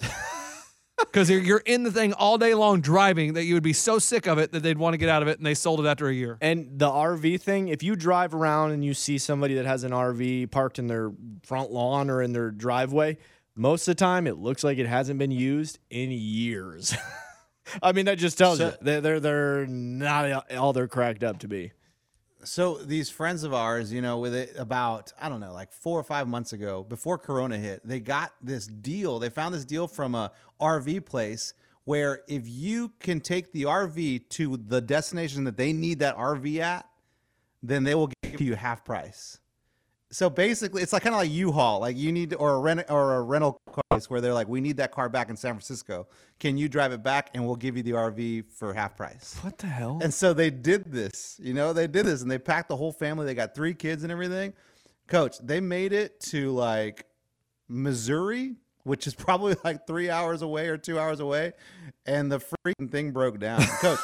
Because you're in the thing all day long driving that you would be so sick of it that they'd want to get out of it, and they sold it after a year. And the RV thing, if you drive around and you see somebody that has an RV parked in their front lawn or in their driveway, most of the time it looks like it hasn't been used in years. I mean, that just tells you they're not all they're cracked up to be. So these friends of ours, with it about, I don't know, like 4 or 5 months ago, before Corona hit, they got this deal. They found this deal from a RV place where if you can take the RV to the destination that they need that RV at, then they will give you half price. So basically, it's like kind of like U-Haul, like you need or a rental place where they're like, we need that car back in San Francisco. Can you drive it back, and we'll give you the RV for half price? What the hell? And so they did this, and they packed the whole family. They got 3 kids and everything. Coach, they made it to like Missouri, which is probably like 3 hours away or 2 hours away, and the freaking thing broke down. Coach,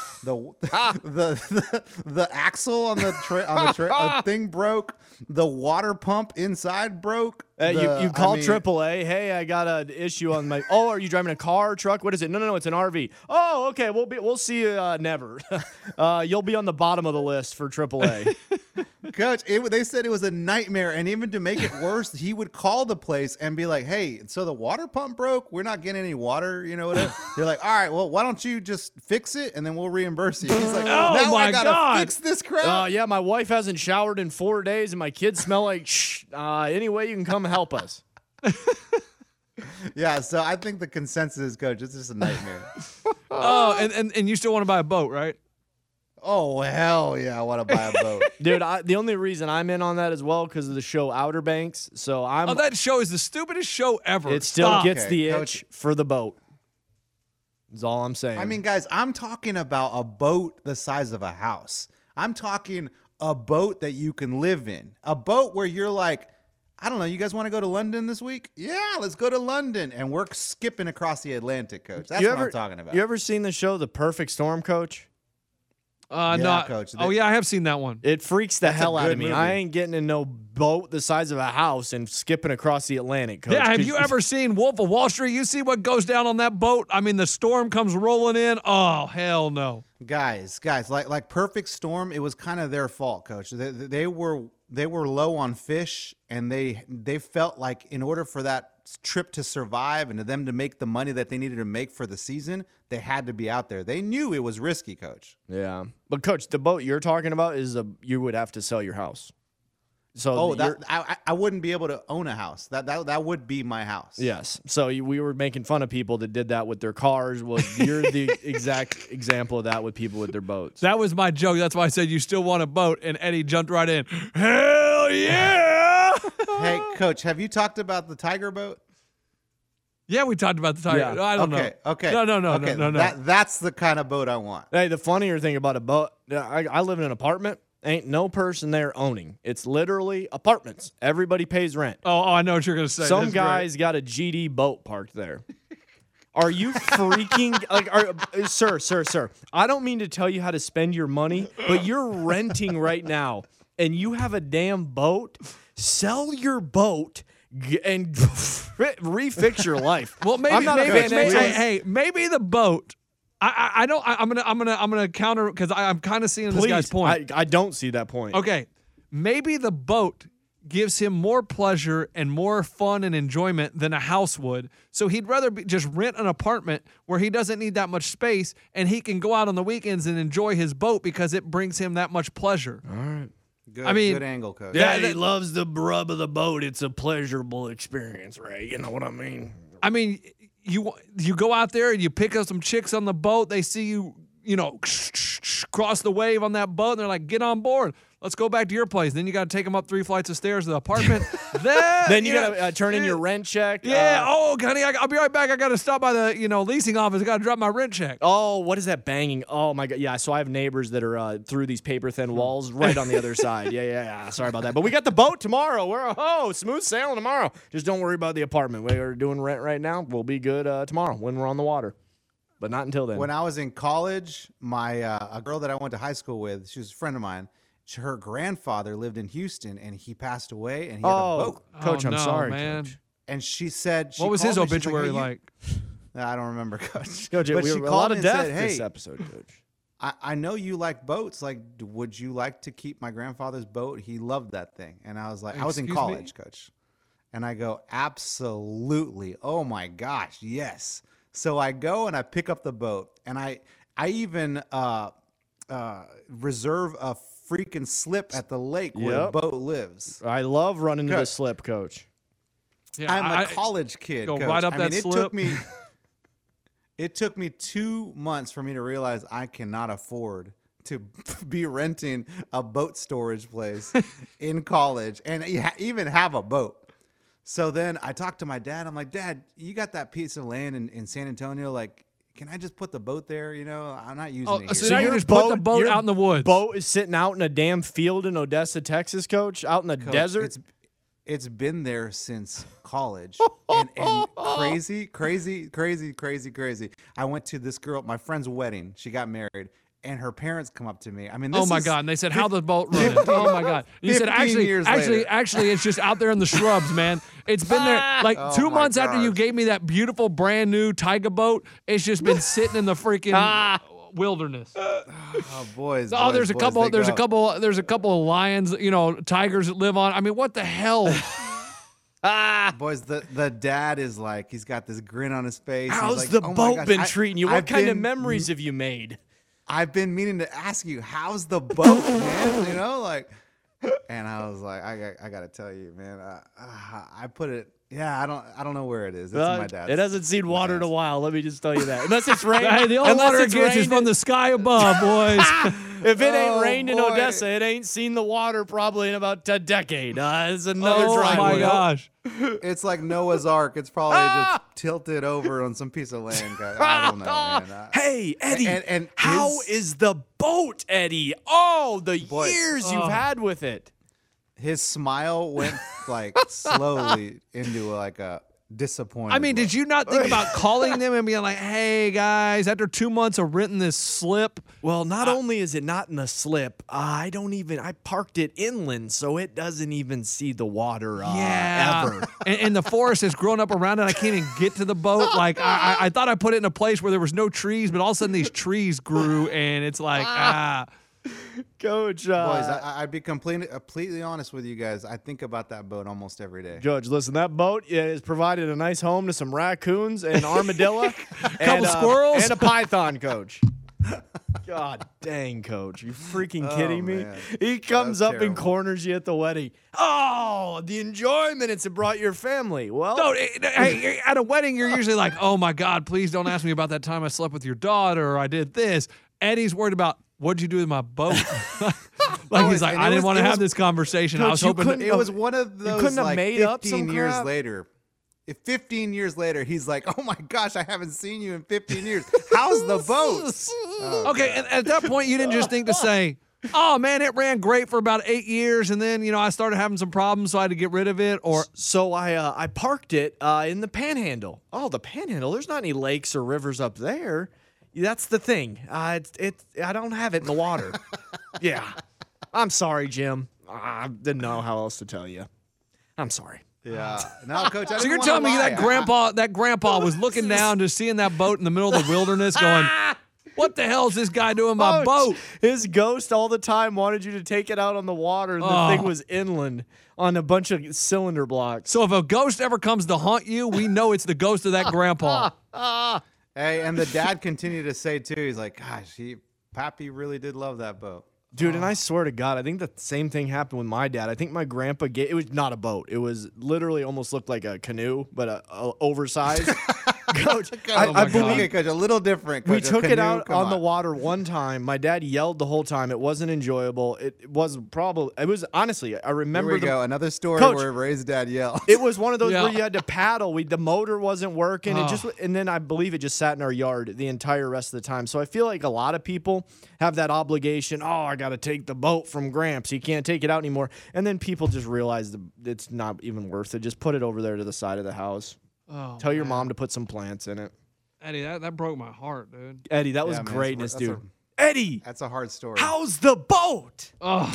the axle on the thing broke. The water pump inside broke. You call AAA. Hey, I got an issue on my. Oh, are you driving a car or truck? What is it? No, it's an RV. Oh, okay. We'll see you never. You'll be on the bottom of the list for AAA. Coach, they said it was a nightmare, and even to make it worse, he would call the place and be like, "Hey, so the water pump broke. We're not getting any water. Whatever." They're like, "All right, well, why don't you just fix it and then we'll reimburse you?" He's like, "Now I gotta fix this crap." Yeah, my wife hasn't showered in 4 days, and my kids smell like shh. Anyway, you can come help us. Yeah, so I think the consensus is, Coach, it's just a nightmare. Oh, and you still want to buy a boat, right? Oh, hell yeah, I want to buy a boat. Dude, the only reason I'm in on that as well because of the show Outer Banks. So that show is the stupidest show ever. It still gets the itch for the boat. That's all I'm saying. I mean, guys, I'm talking about a boat the size of a house. I'm talking a boat that you can live in. A boat where you're like, I don't know, you guys want to go to London this week? Yeah, let's go to London. And we're skipping across the Atlantic, Coach. That's what I'm talking about. You ever seen the show The Perfect Storm, Coach? No. Coach. Oh, yeah, I have seen that one. It freaks the hell out good of me. movie. I ain't getting in no boat the size of a house and skipping across the Atlantic, Coach. Yeah, have 'cause you ever seen Wolf of Wall Street? You see what goes down on that boat? I mean, the storm comes rolling in. Oh, hell no. Guys, like Perfect Storm, it was kind of their fault, Coach. They were low on fish, and they felt like in order for that trip to survive and to them to make the money that they needed to make for the season, they had to be out there. They knew it was risky, Coach. Yeah. But, Coach, the boat you're talking about you would have to sell your house. So I wouldn't be able to own a house. That would be my house. Yes. So we were making fun of people that did that with their cars. Well, you're the exact example of that with people with their boats. That was my joke. That's why I said you still want a boat, and Eddie jumped right in. Hell yeah! Hey, Coach, have you talked about the Tiger boat? Yeah, we talked about the Tiger. Yeah. I don't know. Okay. No. That's the kind of boat I want. Hey, the funnier thing about a boat, I live in an apartment. Ain't no person there owning. It's literally apartments. Everybody pays rent. Oh, I know what you're going to say. Some That's guy's got a GD boat parked there. Are you freaking sir? I don't mean to tell you how to spend your money, but you're renting right now, and you have a damn boat. Sell your boat and refix your life. Well, maybe, I'm not a fan. maybe the boat. I'm gonna counter because I'm kind of seeing this guy's point. I don't see that point. Okay, maybe the boat gives him more pleasure and more fun and enjoyment than a house would. So he'd rather just rent an apartment where he doesn't need that much space and he can go out on the weekends and enjoy his boat because it brings him that much pleasure. All right. Good, I mean, good angle, Coach. Yeah, he loves the rub of the boat. It's a pleasurable experience, right? You know what I mean? I mean, you go out there and you pick up some chicks on the boat. They see you, cross the wave on that boat, and they're like, "Get on board. Let's go back to your place." Then you got to take them up 3 flights of stairs to the apartment. Then you got to turn in your rent check. Yeah. Honey, I'll be right back. I got to stop by the leasing office. I got to drop my rent check. Oh, what is that banging? Oh my God. Yeah. So I have neighbors that are through these paper thin walls right on the other side. Yeah. Sorry about that. But we got the boat tomorrow. We're smooth sailing tomorrow. Just don't worry about the apartment. We are doing rent right now. We'll be good tomorrow when we're on the water. But not until then. When I was in college, my a girl that I went to high school with, she was a friend of mine. Her grandfather lived in Houston, and he passed away, and he had a boat. Coach, I'm sorry, man. Coach. And she said, What was his called me, she's obituary "Hey, like? I don't remember, Coach. Coach, But we she were a called lot me of and death said, this "Hey, episode, Coach. I know you like boats. Like, would you like to keep my grandfather's boat? He loved that thing." And I was like, I was in Excuse me? college, Coach. And I go, absolutely. Oh my gosh, yes. So I go and I pick up the boat, and I even reserve a freaking slip at the lake where the Yep. boat lives. I love running to the Coach. slip, Coach. Yeah, I'm a college kid. go Coach. right up I that mean, slip. it took me 2 months for me to realize I cannot afford to be renting a boat storage place in college and even have a boat. So then I talked to my dad. I'm like, "Dad, you got that piece of land in San Antonio? Like, can I just put the boat there? I'm not using it here." So now you just put the boat your out in the woods. Boat is sitting out in a damn field in Odessa, Texas, Coach, out in the Coach, desert. It's been there since college, and crazy. I went to this girl, my friend's wedding. She got married, and her parents come up to me. I mean, this Oh my is- God! And they said, "How the boat running?" Oh my God! You said, 15 years later. "Actually, it's just out there in the shrubs, man. It's been there like Oh 2 my months after you gosh. gave me that beautiful brand new Tiger boat. It's just been sitting in the freaking wilderness." Oh, boys. Oh, there's boys, they there's go. a couple of lions, tigers that live on. I mean, what the hell? Boys, the dad is like, he's got this grin on his face. He's How's like, the "Oh my boat gosh, been I- treating you? What I've kind of been- memories have you made? I've been meaning to ask you, how's the boat, man? And I was like, I got to tell you, man. I put it. Yeah, I don't know where it is. It's in my dad's. It hasn't seen water in a while. Let me just tell you that. Unless it's rained. Hey, the only unless water it it's gets is rained from the sky above, boys. If it ain't Oh, rained in boy. Odessa, it ain't seen the water probably in about a decade. It's another Oh dry my one. gosh! It's like Noah's Ark. It's probably just tilted over on some piece of land. Guys. I don't know, man. Hey, Eddie, and how his- is the boat, Eddie? Oh, the Boy. years you've had with it. His smile went like slowly into like a disappointed. I mean, did you not think about calling them and being like, hey, guys, after 2 months of renting this slip? Well, not only is it not in the slip, I parked it inland, so it doesn't even see the water ever. And the forest has grown up around it. I can't even get to the boat. Like, I thought I put it in a place where there was no trees, but all of a sudden these trees grew, and it's like, Coach. Boys, I'd be completely honest with you guys. I think about that boat almost every day. Judge, listen, that boat has provided a nice home to some raccoons and armadillo, Couple squirrels. and a python, Coach. God dang, Coach. You freaking kidding me? Man. He comes That's up terrible. and corners you at the wedding. Oh, the enjoyment it's brought your family. Well, No, hey, at a wedding, you're usually like, oh, my God, please don't ask me about that time I slept with your daughter or I did this. Eddie's worried about, what'd you do with my boat? He's like, and I it didn't was- want to it have was- this conversation. Coach, I was you hoping. couldn't- It was one of those couldn't have like made up 15 some years crap? later. If 15 years later, he's like, oh my gosh, I haven't seen you in 15 years. How's the boat? Okay, and at that point, you didn't just think to say, oh, man, it ran great for about 8 years, and then, I started having some problems, so I had to get rid of it, or... So I parked it in the Panhandle. Oh, the Panhandle. There's not any lakes or rivers up there. That's the thing. I don't have it in the water. Yeah. I'm sorry, Jim. I didn't know how else to tell you. I'm sorry. Yeah. No, Coach, I So didn't you're wanna telling me lie. that grandpa was looking down, just seeing that boat in the middle of the wilderness going, what the hell is this guy doing my boat? His ghost all the time wanted you to take it out on the water, and the thing was inland on a bunch of cylinder blocks. So if a ghost ever comes to haunt you, we know it's the ghost of that grandpa. Hey, and the dad continued to say, too, he's like, gosh, Pappy really did love that boat. Dude, and I swear to God, I think the same thing happened with my dad. I think my grandpa it was not a boat. It was literally almost looked like a canoe, but a oversized. Coach, I believe Okay, Coach, a little different. we Coach, a took it canoe, out come on the water one time. My dad yelled the whole time. It wasn't enjoyable. It was honestly, I Here remember we go. Another story Coach, where Ray's dad yelled. It was one of those Yeah. where you had to paddle. The motor wasn't working. And then I believe it just sat in our yard the entire rest of the time. So I feel like a lot of people have that obligation. Oh, I got to take the boat from Gramps. He can't take it out anymore. And then people just realize it's not even worth it. Just put it over there to the side of the house. Oh, Tell your mom to put some plants in it. Eddie, that broke my heart, dude. Eddie, that was Yeah, man, greatness, that's dude. Eddie, That's a hard story. how's the boat? Oh,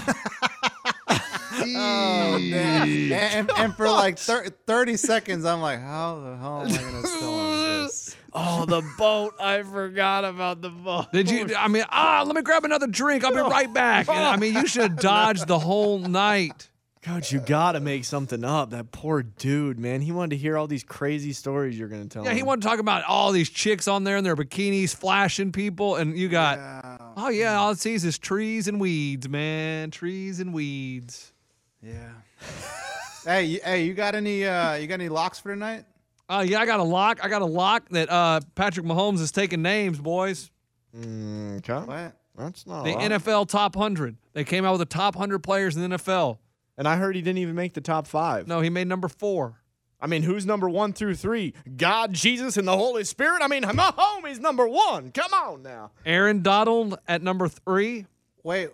Oh, man. And for like 30 seconds, I'm like, how the hell am I going to tell him this? Oh, the boat. I forgot about the boat. did you? I mean, let me grab another drink. I'll be right back. And, I mean, you should have dodged the whole night. Coach, you got to make something up. That poor dude, man. He wanted to hear all these crazy stories you're going to tell Yeah, him. he wanted to talk about all these chicks on there in their bikinis flashing people, and you got, oh yeah, all it sees is trees and weeds, man, trees and weeds. Yeah. Hey, you got any locks for tonight? Yeah, I got a lock. That Patrick Mahomes is taking names, boys. Okay. What? That's not The a lot. NFL top 100. They came out with the top 100 players in the NFL. And I heard he didn't even make the top 5. No, he made number 4. I mean, who's number 1 through 3? God, Jesus, and the Holy Spirit? I mean, Mahomes is number 1. Come on now. Aaron Donald at number 3. Wait.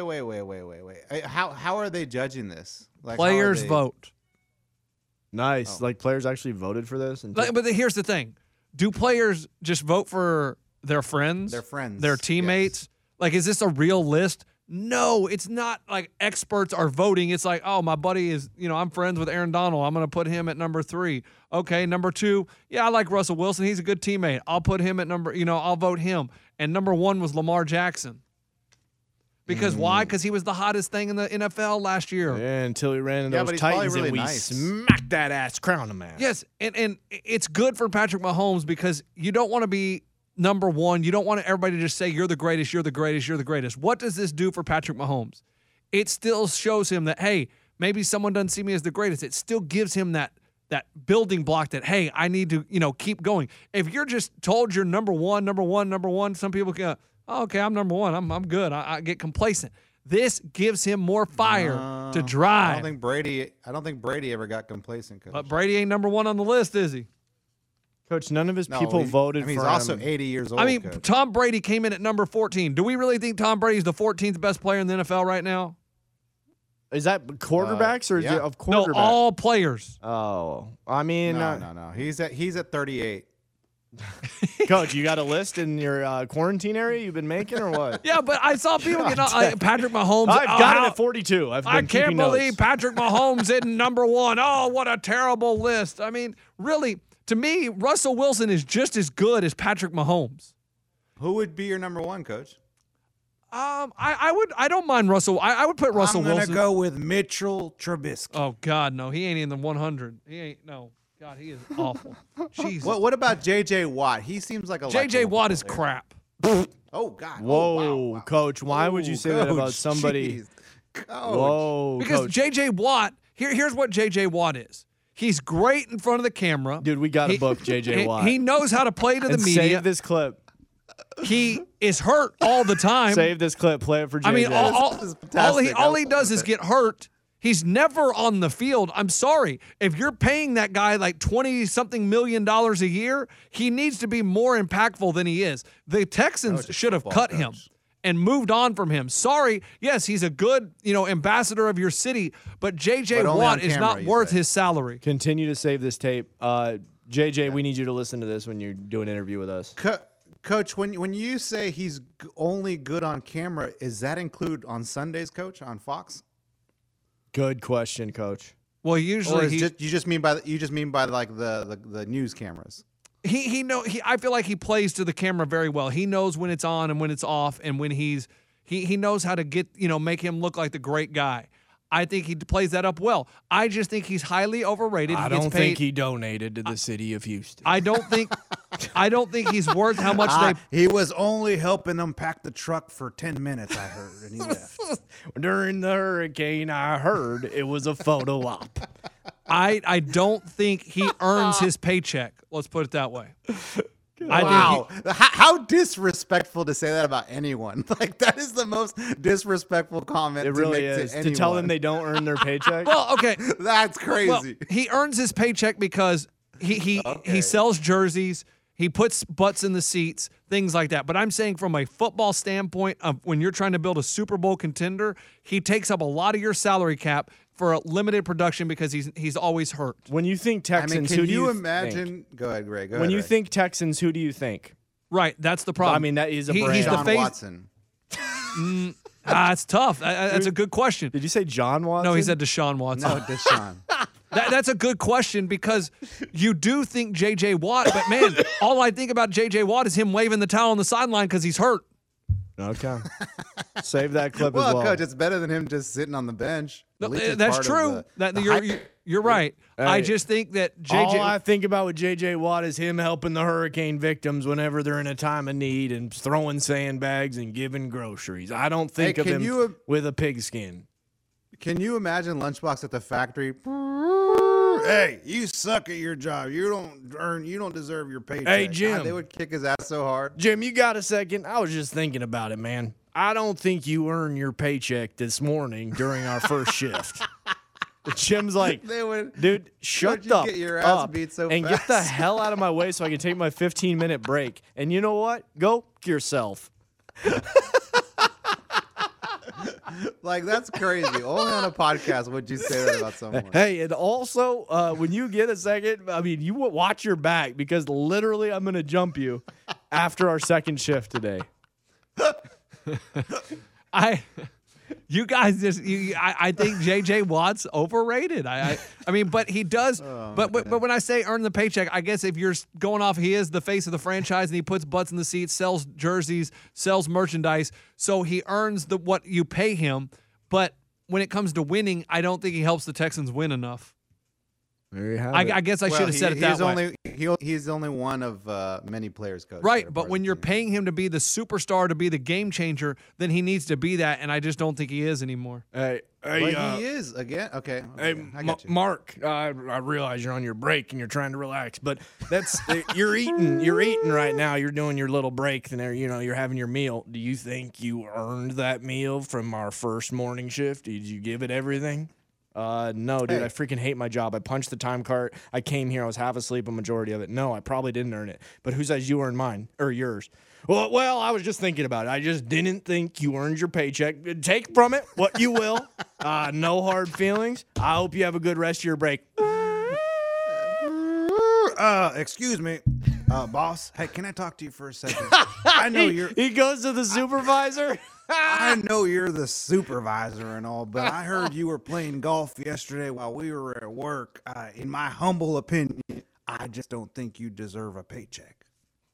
How are they judging this? Like, how are Players they- vote. Nice. Like, players actually voted for this? And But here's the thing. Do players just vote for their friends? Their friends, Their teammates? yes. Like, is this a real list? No, it's not like experts are voting. It's like, oh, my buddy is, I'm friends with Aaron Donald. I'm going to put him at number 3. Okay, number 2. Yeah, I like Russell Wilson. He's a good teammate. I'll put him at I'll vote him. And number 1 was Lamar Jackson. Because why? Because he was the hottest thing in the NFL last year. Yeah, until he ran into Yeah, those but he's probably Titans really and we nice. smacked that ass, crown him ass. Yes, and it's good for Patrick Mahomes because you don't want to be number 1. You don't want everybody to just say you're the greatest, you're the greatest, you're the greatest. What does this do for Patrick Mahomes? It still shows him that, hey, maybe someone doesn't see me as the greatest. It still gives him that building block that, hey, I need to, keep going. If you're just told you're number one, some people go, oh, okay, I'm number 1. I'm good. I get complacent. This gives him more fire to drive. I don't think Brady ever got complacent, Coach. But Brady ain't number 1 on the list, is he? Coach, none of his No, people voted he's for also him. 80 years old. I mean, Coach. Tom Brady came in at number 14. Do we really think Tom Brady's the 14th best player in the NFL right now? Is that quarterbacks or is yeah. it of No, quarterbacks? all players. Oh, I mean, No. He's at 38. Coach, you got a list in your quarantine area you've been making or what? Yeah, but I saw people get Patrick Mahomes. I've got it at 42. I've been I can't keeping believe notes. Patrick Mahomes isn't number one. Oh, what a terrible list. I mean, really, to me, Russell Wilson is just as good as Patrick Mahomes. Who would be your number one, Coach? I don't mind Russell. I would put Russell I'm gonna Wilson. go with Mitchell Trubisky. Oh God, no, he ain't in the 100. He ain't. No, God, he is awful. Jesus. What about J.J. Watt? He seems like a J.J. likable Watt is player. crap. Oh God. Whoa, Oh, wow. Coach, why would you say that about Coach, somebody? jeez. Coach. Whoa, Because Coach. J.J. Watt. Here's what J.J. Watt is. He's great in front of the camera. Dude, we got to He- book J.J. Watt. He knows how to play to the and media. save this clip. He is hurt all the time. Save this clip. Play it for J.J. I mean, This is fantastic. all he does is get hurt. He's never on the field. I'm sorry. If you're paying that guy like $20-something million a year, he needs to be more impactful than he is. The Texans should have football cut him coach. and moved on from him. Sorry. Yes, he's a good, ambassador of your city, but J.J. But only Watt on is camera, not you worth say. his salary. Continue to save this tape. JJ, we need you to listen to this when you do an interview with us. Coach, when you say he's only good on camera, does that include on Sundays, Coach, on Fox? Good question, Coach. Well, Or usually is he you just mean by like the news cameras? I feel like he plays to the camera very well. He knows when it's on and when it's off, and when he knows how to get, make him look like the great guy. I think he plays that up well. I just think he's highly overrated. I He gets don't paid- think he donated to the city of Houston. I don't think he's worth how much they. He was only helping them pack the truck for 10 minutes, I heard, and he left. During the hurricane, I heard it was a photo op. I don't think he earns his paycheck. Let's put it that way. Wow. How disrespectful to say that about anyone. Like, that is the most disrespectful comment It really to make is. to anyone. To tell them they don't earn their paycheck. Well, okay. That's crazy. Well, he earns his paycheck because he sells jerseys, he puts butts in the seats, things like that. But I'm saying from a football standpoint, of when you're trying to build a Super Bowl contender, he takes up a lot of your salary cap for a limited production because he's always hurt. When you think I Texans, mean, who can do you think? imagine? Go ahead, Greg. Go When ahead, you Ray. think Texans, who do you think? Right, that's the problem. I mean, that is a He's brand. the John face. Watson. It's tough. That's a good question. Did you say John Watson? No, he said Deshaun Watson. No, Deshaun. That's a good question because you do think J.J. Watt, but man, all I think about J.J. Watt is him waving the towel on the sideline because he's hurt. Okay. Save that clip Well, as well. Coach, it's better than him just sitting on the bench. No, At least it's that's part of true. the You're right. I Hey, just think that All I JJ. think about with J.J. Watt is him helping the hurricane victims whenever they're in a time of need and throwing sandbags and giving groceries. I don't think Hey, of can him you- with a pigskin. Can you imagine Lunchbox at the factory? Hey, you suck at your job. You don't deserve your paycheck. Hey, Jim. God, they would kick his ass so hard. Jim, you got a second? I was just thinking about it, man. I don't think you earned your paycheck this morning during our first shift. Jim's like, They would. dude, shut you the get your ass up beat so and get the fast? hell out of my way so I can take my 15-minute break. And you know what? Go yourself. Like, that's crazy. Only on a podcast would you say that about someone. Hey, and also, when you get a second, I mean, you watch your back because literally I'm going to jump you after our second shift today. You guys I think JJ Watt's overrated. I mean, but he does. But when I say earn the paycheck, I guess if you're going off, he is the face of the franchise and he puts butts in the seats, sells jerseys, sells merchandise, so he earns what you pay him. But when it comes to winning, I don't think he helps the Texans win enough. There you have I guess I should have said it that way. He's only one of many players, Coach. that Right, are but part when of the you're team. paying him to be the superstar, to be the game changer, then he needs to be that, and I just don't think he is anymore. Hey, But he is again. Okay. Hey, I got you. Mark, I realize you're on your break and you're trying to relax, but that's you're eating right now. You're doing your little break and you're having your meal. Do you think you earned that meal from our first morning shift? Did you give it everything? No, dude, Hey. I freaking hate my job. I punched the time card. I came here. I was half asleep a majority of it. No, I probably didn't earn it. But who says you earned mine or yours? Well, I was just thinking about it. I just didn't think you earned your paycheck. Take from it what you will. No hard feelings. I hope you have a good rest of your break. Excuse me, boss. Hey, can I talk to you for a second? I know you're. He goes to the supervisor. I know you're the supervisor and all, but I heard you were playing golf yesterday while we were at work. In my humble opinion, I just don't think you deserve a paycheck.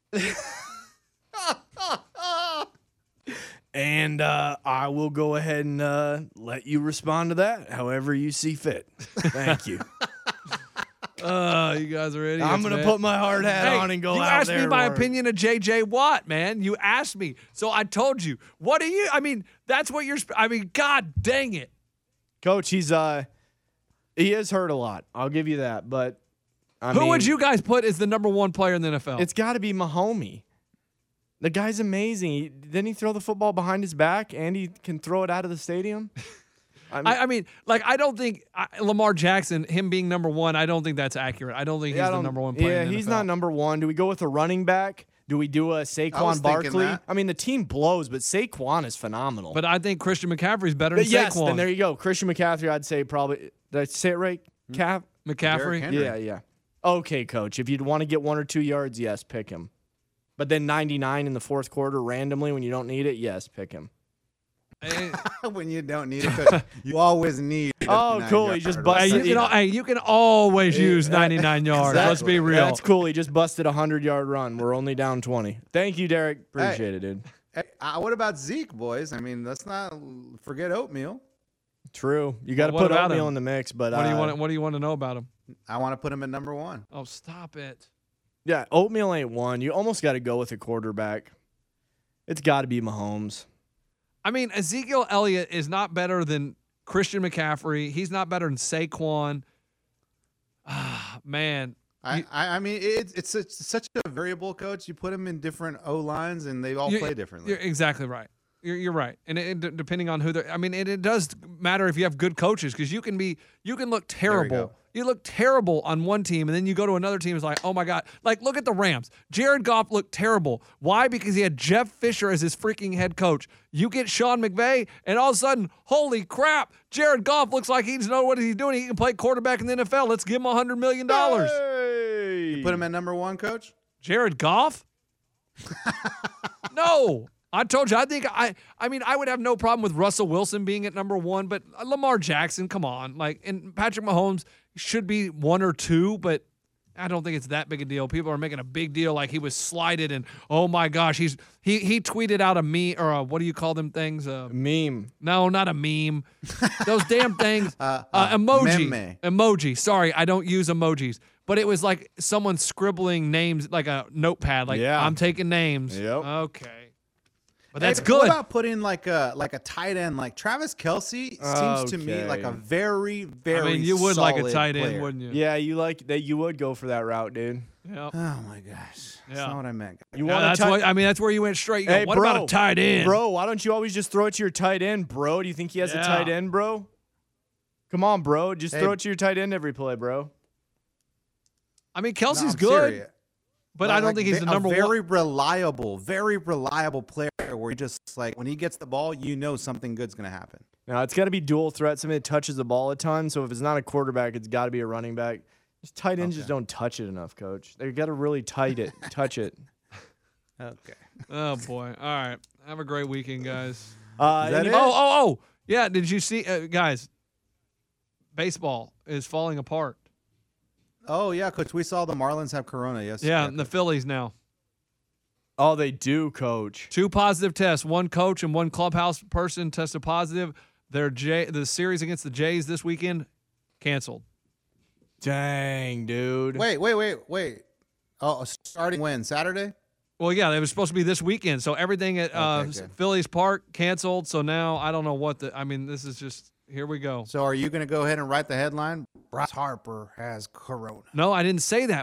And I will go ahead and let you respond to that however you see fit. Thank you. You guys are idiots. I'm going to man. put my hard hat Hey, on and go you out asked there. me my to work. opinion of J.J. Watt, man. You asked me. So I told you. What do you – I mean, that's what you're – I mean, God dang it. Coach, he is hurt a lot. I'll give you that. But I Who mean, would you guys put as the number one player in the NFL? It's got to be Mahomie. The guy's amazing. Didn't he throw the football behind his back and he can throw it out of the stadium? I mean, like, I don't think Lamar Jackson, him being number one, I don't think that's accurate. I don't think he's the number one player. Yeah, in the he's NFL. not number one. Do we go with a running back? Do we do a I was Saquon thinking Barkley? that. I mean, the team blows, but Saquon is phenomenal. But I think Christian McCaffrey's better than yes, Saquon. then there you go. Christian McCaffrey, I'd say probably. Did I say it right? Derrick McCaffrey. Henry. Yeah. Okay, coach. If you'd want to get 1 or 2 yards, yes, pick him. But then 99 in the fourth quarter randomly when you don't need it, yes, pick him. Hey, When you don't need it, 'cause you always need. Oh, cool. He just busted. you can always use 99 yards. Let's be real. That's cool. He just busted a 100-yard run. We're only down 20. Thank you, Derek. Appreciate it, dude. Hey, what about Zeke, boys? I mean, let's not forget oatmeal. True. You got to Well, what put about oatmeal him? in the mix, but What do you want to know about him? I want to put him at number one. Oh, stop it. yeah, oatmeal ain't one. You almost got to go with a quarterback. It's got to be Mahomes. I mean, Ezekiel Elliott is not better than Christian McCaffrey. He's not better than Saquon. Man. I mean, it's such a variable, coach. You put them in different O lines, and they all play differently. You're exactly right. You're right, and depending on who they're, I mean, it does matter if you have good coaches because you can look terrible. go. You look terrible on one team, and then you go to another team. It's like, oh my god! Like, look at the Rams. Jared Goff looked terrible. Why? Because he had Jeff Fisher as his freaking head coach. You get Sean McVay, and all of a sudden, holy crap! Jared Goff looks like he knows what he's doing. He can play quarterback in the NFL. Let's give him $100 million. Hey! Put him at number one, coach. Jared Goff? No. I told you, I mean, I would have no problem with Russell Wilson being at number one, but Lamar Jackson, come on. Like, and Patrick Mahomes should be 1 or 2, but I don't think it's that big a deal. People are making a big deal like he was slighted and, oh my gosh, he tweeted out a meme, or what do you call them things? Meme. No, not a meme. Those damn things. Emoji. Meme. Emoji. Sorry, I don't use emojis. But it was like someone scribbling names, like a notepad. Like, Yeah. I'm taking names. Yep. Okay. But that's Hey, good. What about putting like a tight end? Like Travis Kelce seems to me Okay. like a very, very. I mean, you would like a solid tight end, player. wouldn't you? Yeah, you like that. You would go for that route, dude. Yeah. Oh my gosh, that's Yeah. not what I meant. You Yeah, want that's a tight? what, I mean, that's where you went straight. You go, Hey, what bro, about a tight end? Bro, why don't you always just throw it to your tight end, bro? Do you think he has a Yeah. tight end, bro? Come on, bro. Just Hey. throw it to your tight end every play, bro. I mean, No, Kelsey's I'm good, serious. but I don't think he's the number a very one. very reliable player. Where he just like when he gets the ball, you know something good's gonna happen. Now, it's got to be dual threat, somebody that touches the ball a ton. So if it's not a quarterback, it's got to be a running back. Just tight ends just don't touch it enough, coach. They got to really touch it. Okay. Oh, boy. All right. Have a great weekend, guys. Is that any- it? Oh. Yeah, did you see, guys, baseball is falling apart. Oh yeah, coach. We saw the Marlins have Corona yesterday. Yeah, and the Phillies now. Oh, they do, coach. 2 positive tests. One coach and one clubhouse person tested positive. The series against the Jays this weekend canceled. Dang, dude. Wait. Oh, starting when? Saturday? Well, yeah, it was supposed to be this weekend. So everything at Okay, good. Phillies Park canceled. So now I don't know this is just, here we go. So are you going to go ahead and write the headline? Bryce Harper has Corona. No, I didn't say that, but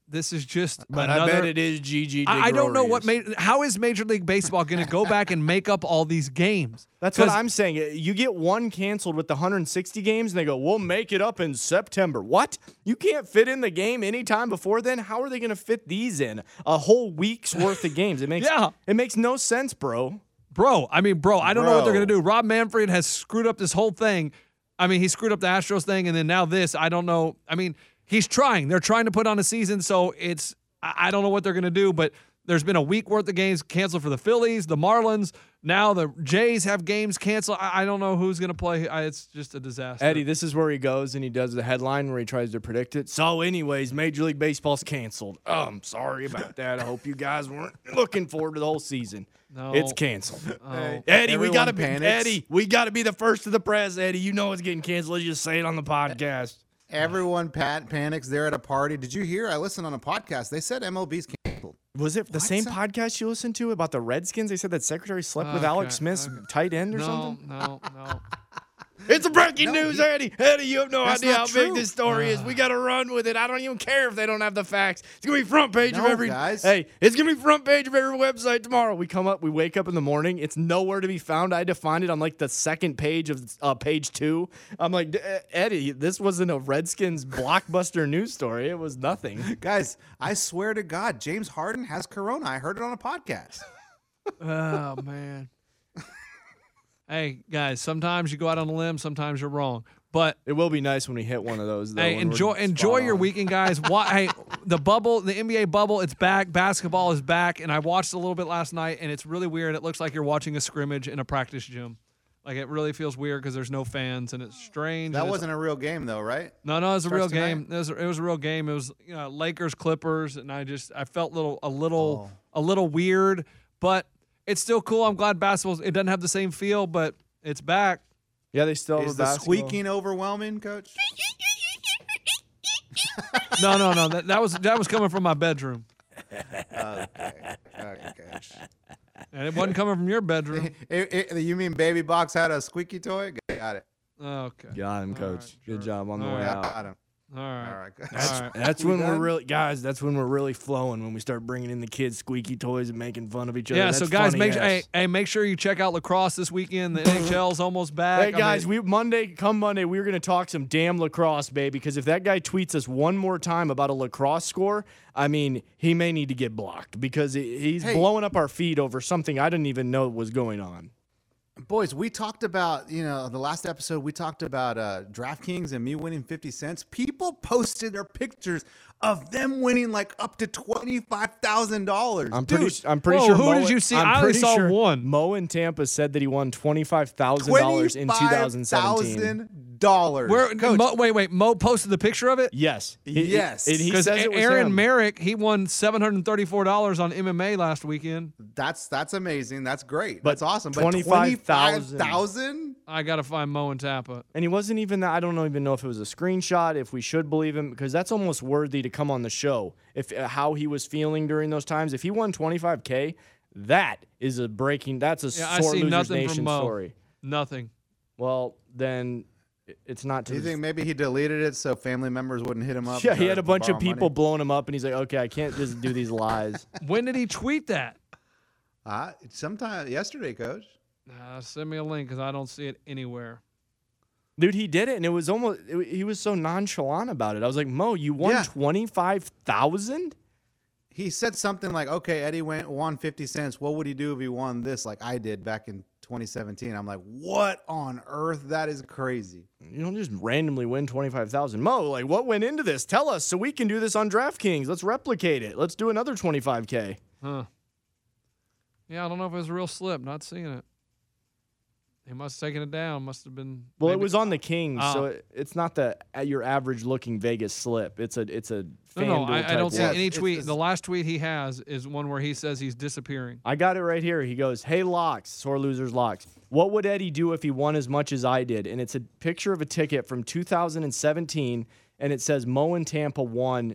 this is just But another. I bet it is Gigi. I don't know what Gregorius. how is Major League Baseball going to go back and make up all these games? That's what I'm saying. You get one canceled with the 160 games, and they go, we'll make it up in September. What? You can't fit in the game anytime before then? How are they going to fit these in? A whole week's worth of games. It makes no sense, bro. Bro, I don't know what they're going to do. Rob Manfred has screwed up this whole thing. I mean, he screwed up the Astros thing, and then now this. I don't know. I mean, he's trying. They're trying to put on a season, so I don't know what they're going to do, but there's been a week worth of games canceled for the Phillies, the Marlins. Now the Jays have games canceled. I don't know who's going to play. It's just a disaster. Eddie, this is where he goes and he does the headline where he tries to predict it. So, anyways, Major League Baseball's canceled. Oh, I'm sorry about that. I hope you guys weren't looking forward to the whole season. No. It's canceled. Oh. Eddie, we gotta panics. we gotta be the first to the press. Eddie, you know it's getting canceled. Let's just say it on the podcast. Everyone panics. They're at a party. Did you hear? I listened on a podcast. They said MLB's canceled. Was it the same podcast you listened to about the Redskins? They said that Secretary slept with Alex Smith's tight end or something? No. It's a breaking news, Eddie. Eddie, you have no That's idea not how big true. this story is. We got to run with it. I don't even care if they don't have the facts. It's going to be front page of No, every guys. Hey, it's going to be front page of every website tomorrow. We wake up in the morning. It's nowhere to be found. I had to find it on like the second page of page 2. I'm like, Eddie, this wasn't a Redskins blockbuster news story. It was nothing. Guys, I swear to God, James Harden has corona. I heard it on a podcast. Oh, man. Hey, guys, sometimes you go out on a limb, sometimes you're wrong. But It will be nice when we hit one of those, though. hey, when we're enjoy spot your on. weekend, guys. Hey, the NBA bubble, it's back. Basketball is back, and I watched a little bit last night, and it's really weird. It looks like you're watching a scrimmage in a practice gym. Like, it really feels weird because there's no fans, and it's strange. That and wasn't a real game, though, right? No, it was a real Starts game. tonight? It was a real game. It was Lakers Clippers, and I felt a little weird, but it's still cool. I'm glad basketball. It doesn't have the same feel, but it's back. Yeah, they still have Is a the basketball. squeaking overwhelming, Coach? No. That was coming from my bedroom, Okay, Coach. and it wasn't coming from your bedroom. You mean Baby Box had a squeaky toy? Got it. Okay. Got him, All Coach. right, Good sure. job on the All way right. out. Got him. All right. All right, Coach. All right. That's We when we're done? really, guys. That's when we're really flowing, when we start bringing in the kids' squeaky toys and making fun of each other. Yeah, That's so guys, funny make sure you check out lacrosse this weekend. The NHL's almost back. Hey guys, come Monday, we're gonna talk some damn lacrosse, baby. Because if that guy tweets us one more time about a lacrosse score, I mean, he may need to get blocked because he's blowing up our feed over something I didn't even know was going on. Boys, we talked about, the last episode, we talked about DraftKings and me winning 50 cents. People posted their pictures of them winning like up to $25,000. I'm Whoa, pretty sure. who did you see? I only saw one. Mo in Tampa said that he won $25,000 in 2017. $25,000. Where, Coach, wait. Mo posted the picture of it? Yes. Yes. And he Because says it was Aaron him. Merrick, he won $734 on MMA last weekend. that's amazing. That's great. But That's awesome. But 25,000. 25,000? I got to find Mo in Tampa. And he wasn't even that. I don't even know if it was a screenshot, if we should believe him, because that's almost worthy to come on the show. If how he was feeling during those times. If he won $25K, that's a I sore see losers nothing nation from Mo. story. Nothing. Well, then it's not to Do you the- think maybe he deleted it so family members wouldn't hit him up? Yeah, he to had a bunch of borrow people money? blowing him up, and he's like, okay, I can't just do these lies. When did he tweet that? Sometime yesterday, Coach. Send me a link because I don't see it anywhere. Dude, he did it, and it was almost, he was so nonchalant about it. I was like, Mo, you won Yeah. $25,000? He said something like, okay, Eddie won 50 cents. What would he do if he won this like I did back in 2017? I'm like, what on earth? That is crazy. You don't just randomly win $25,000. Mo, like, what went into this? Tell us so we can do this on DraftKings. Let's replicate it. Let's do another $25K. Huh. Yeah, I don't know if it was a real slip. Not seeing it. He must have taken it down. Must have been. Well, maybe- it was on the Kings, Oh. so it's not your average looking Vegas slip. It's a No, FanDuel I type don't see Yeah, one. any it's- tweet. it's- The last tweet he has is one where he says he's disappearing. I got it right here. He goes, "Hey Locks, sore losers Locks. What would Eddie do if he won as much as I did?" And it's a picture of a ticket from 2017, and it says Mo in Tampa won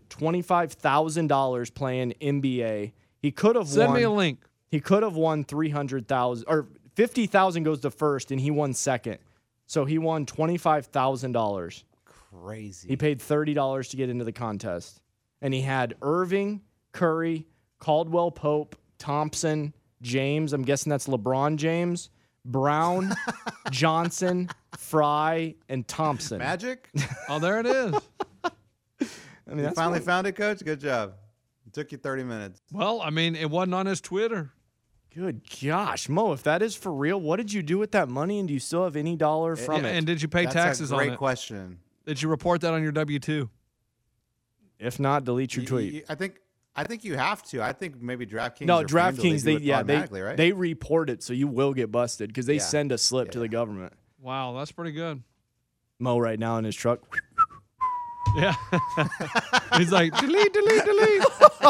$25,000 playing NBA. He could have Send won. me a link. He could have won 300,000 or 50,000 goes to first, and he won second. So he won $25,000. Crazy. He paid $30 to get into the contest. and he had Irving, Curry, Caldwell Pope, Thompson, James. I'm guessing that's LeBron James, Brown, Johnson, Fry, and Thompson. Magic? Oh, there it is. I mean, You that's finally one- found it, Coach? Good job. It took you 30 minutes. Well, I mean, it wasn't on his Twitter. Good gosh, Mo, if that is for real, what did you do with that money, and do you still have any dollar from it? And did you pay That's taxes a on great it? question. Did you report that on your W-2? If not, delete your tweet. I think you have to. I think maybe DraftKings. No, or FanDuel, DraftKings, do it automatically, right? they report it, so you will get busted because they Yeah. send a slip to the government. Wow, that's pretty good. Mo right now in his truck. Yeah. He's like, delete, delete, delete.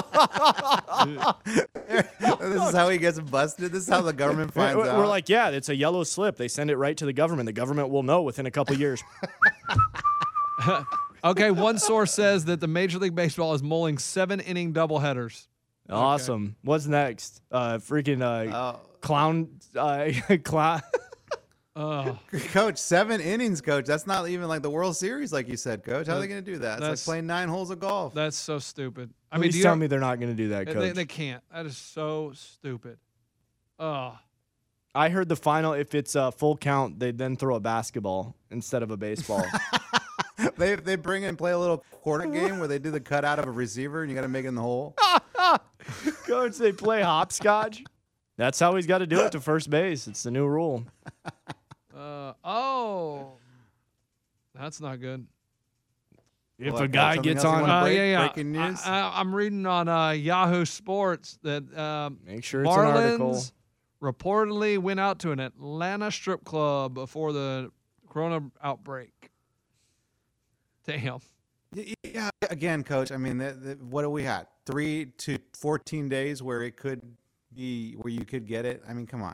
This is how he gets busted. This is how the government finds out. We're like, yeah, it's a yellow slip. They send it right to the government. The government will know within a couple years. Okay, one source says that the Major League Baseball is mulling 7-inning doubleheaders. Awesome. What's next? Clown. Clown. Coach, 7 innings, Coach. That's not even like the World Series, like you said, Coach. How are they going to do that? It's like That's- playing 9 holes of golf. That's so stupid. I Please mean, tell me they're not going to do that, Coach. they can't. That is so stupid. Oh, I heard the final, if it's a full count, they then throw a basketball instead of a baseball. They bring and play a little quarter game where they do the cutout of a receiver and you got to make it in the hole. Coach, they play hopscotch. That's how he's got to do it to first base. It's the new rule. That's not good. If What, a guy something gets else you on, wanna break? Yeah. Breaking news? I'm reading on Yahoo Sports that make sure it's an article. Marlins reportedly went out to an Atlanta strip club before the corona outbreak. Damn. Yeah, again, Coach, I mean, what do we have? 3 to 14 days where it could be, where you could get it? I mean, come on.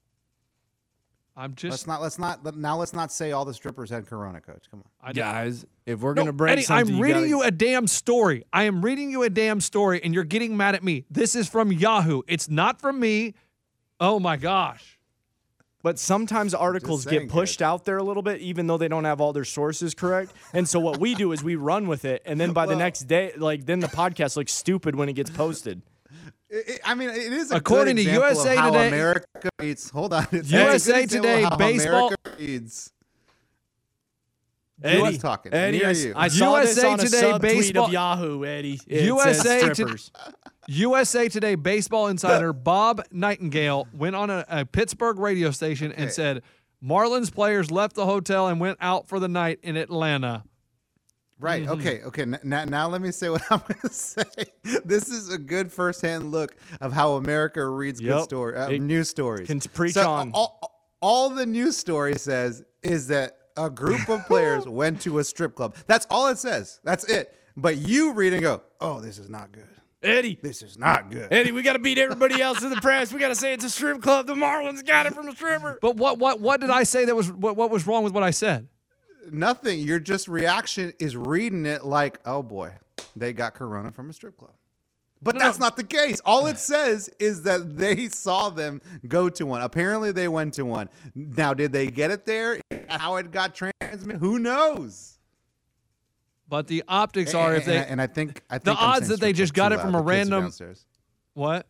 I'm just Let's not say all the strippers had corona, Coach. Come on. Guys, if we're going to break Eddie, something, I'm reading you a damn story. I am reading you a damn story, and you're getting mad at me. This is from Yahoo. It's not from me. Oh, my gosh. But sometimes articles saying, get pushed out there a little bit, even though they don't have all their sources correct. And so what we do is we run with it, and then by the next day, then the podcast looks stupid when it gets posted. I mean, it is a According good to example USA of how Today- America reads. Hold on. It's USA a good example Today of how baseball- America reads. Eddie, Who's talking? Eddie, Me or I, you? I saw this USA on a Today sub tweet baseball- of Yahoo, Eddie. It USA says to- strippers. USA Today baseball insider Bob Nightingale went on a Pittsburgh radio station and said Marlins players left the hotel and went out for the night in Atlanta. Right. Mm-hmm. Okay. Now let me say what I'm going to say. This is a good firsthand look of how America reads Yep. good story, news stories. Can preach So on. All the news story says is that a group of players went to a strip club. That's all it says. That's it. But you read and go, "Oh, this is not good. Eddie, This is not good." Eddie, we got to beat everybody else in the press. We got to say it's a strip club. The Marlins got it from a stripper. But what did I say that was what was wrong with what I said? Nothing. Your just reaction is reading it like, "Oh boy, they got corona from a strip club." But that's not the case. All it says is that they saw them go to one. Apparently, they went to one. Now, did they get it there? How it got transmitted? Who knows? But the optics are if they and I think the I'm odds saying that they strip just club got too it from loud. a The kids are random downstairs. what?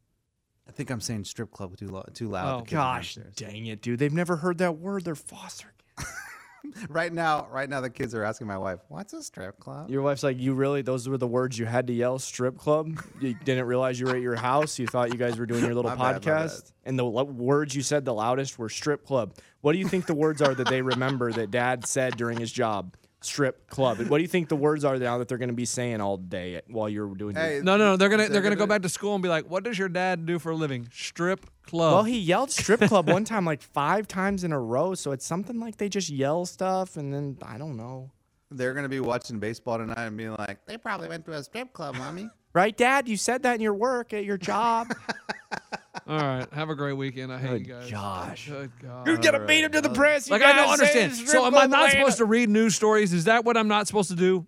I think I'm saying strip club too loud. Oh, The kids are Gosh, downstairs. dang it, dude. They've never heard that word. They're foster kids. Right now, the kids are asking my wife, "What's a strip club?" Your wife's like, you really, those were the words you had to yell, strip club? You didn't realize you were at your house? You thought you guys were doing your little My bad, my podcast? And the words you said the loudest were strip club. What do you think the words are that they remember that dad said during his job? Strip club. What do you think the words are now that they're going to be saying all day while you're doing your... Hey, No, they're gonna go back to school and be like, "What does your dad do for a living?" Strip club. Well, he yelled strip club one time like 5 times in a row, so it's something like they just yell stuff, and then, I don't know. They're gonna be watching baseball tonight and being like, "They probably went to a strip club, mommy." Right, Dad? You said that in your work at your job. All right, have a great weekend. I hate you guys. gosh. Good God. You got to beat him to the press. You Like I gotta don't say understand. it's strip So am I club not Atlanta. supposed to read news stories? Is that what I'm not supposed to do?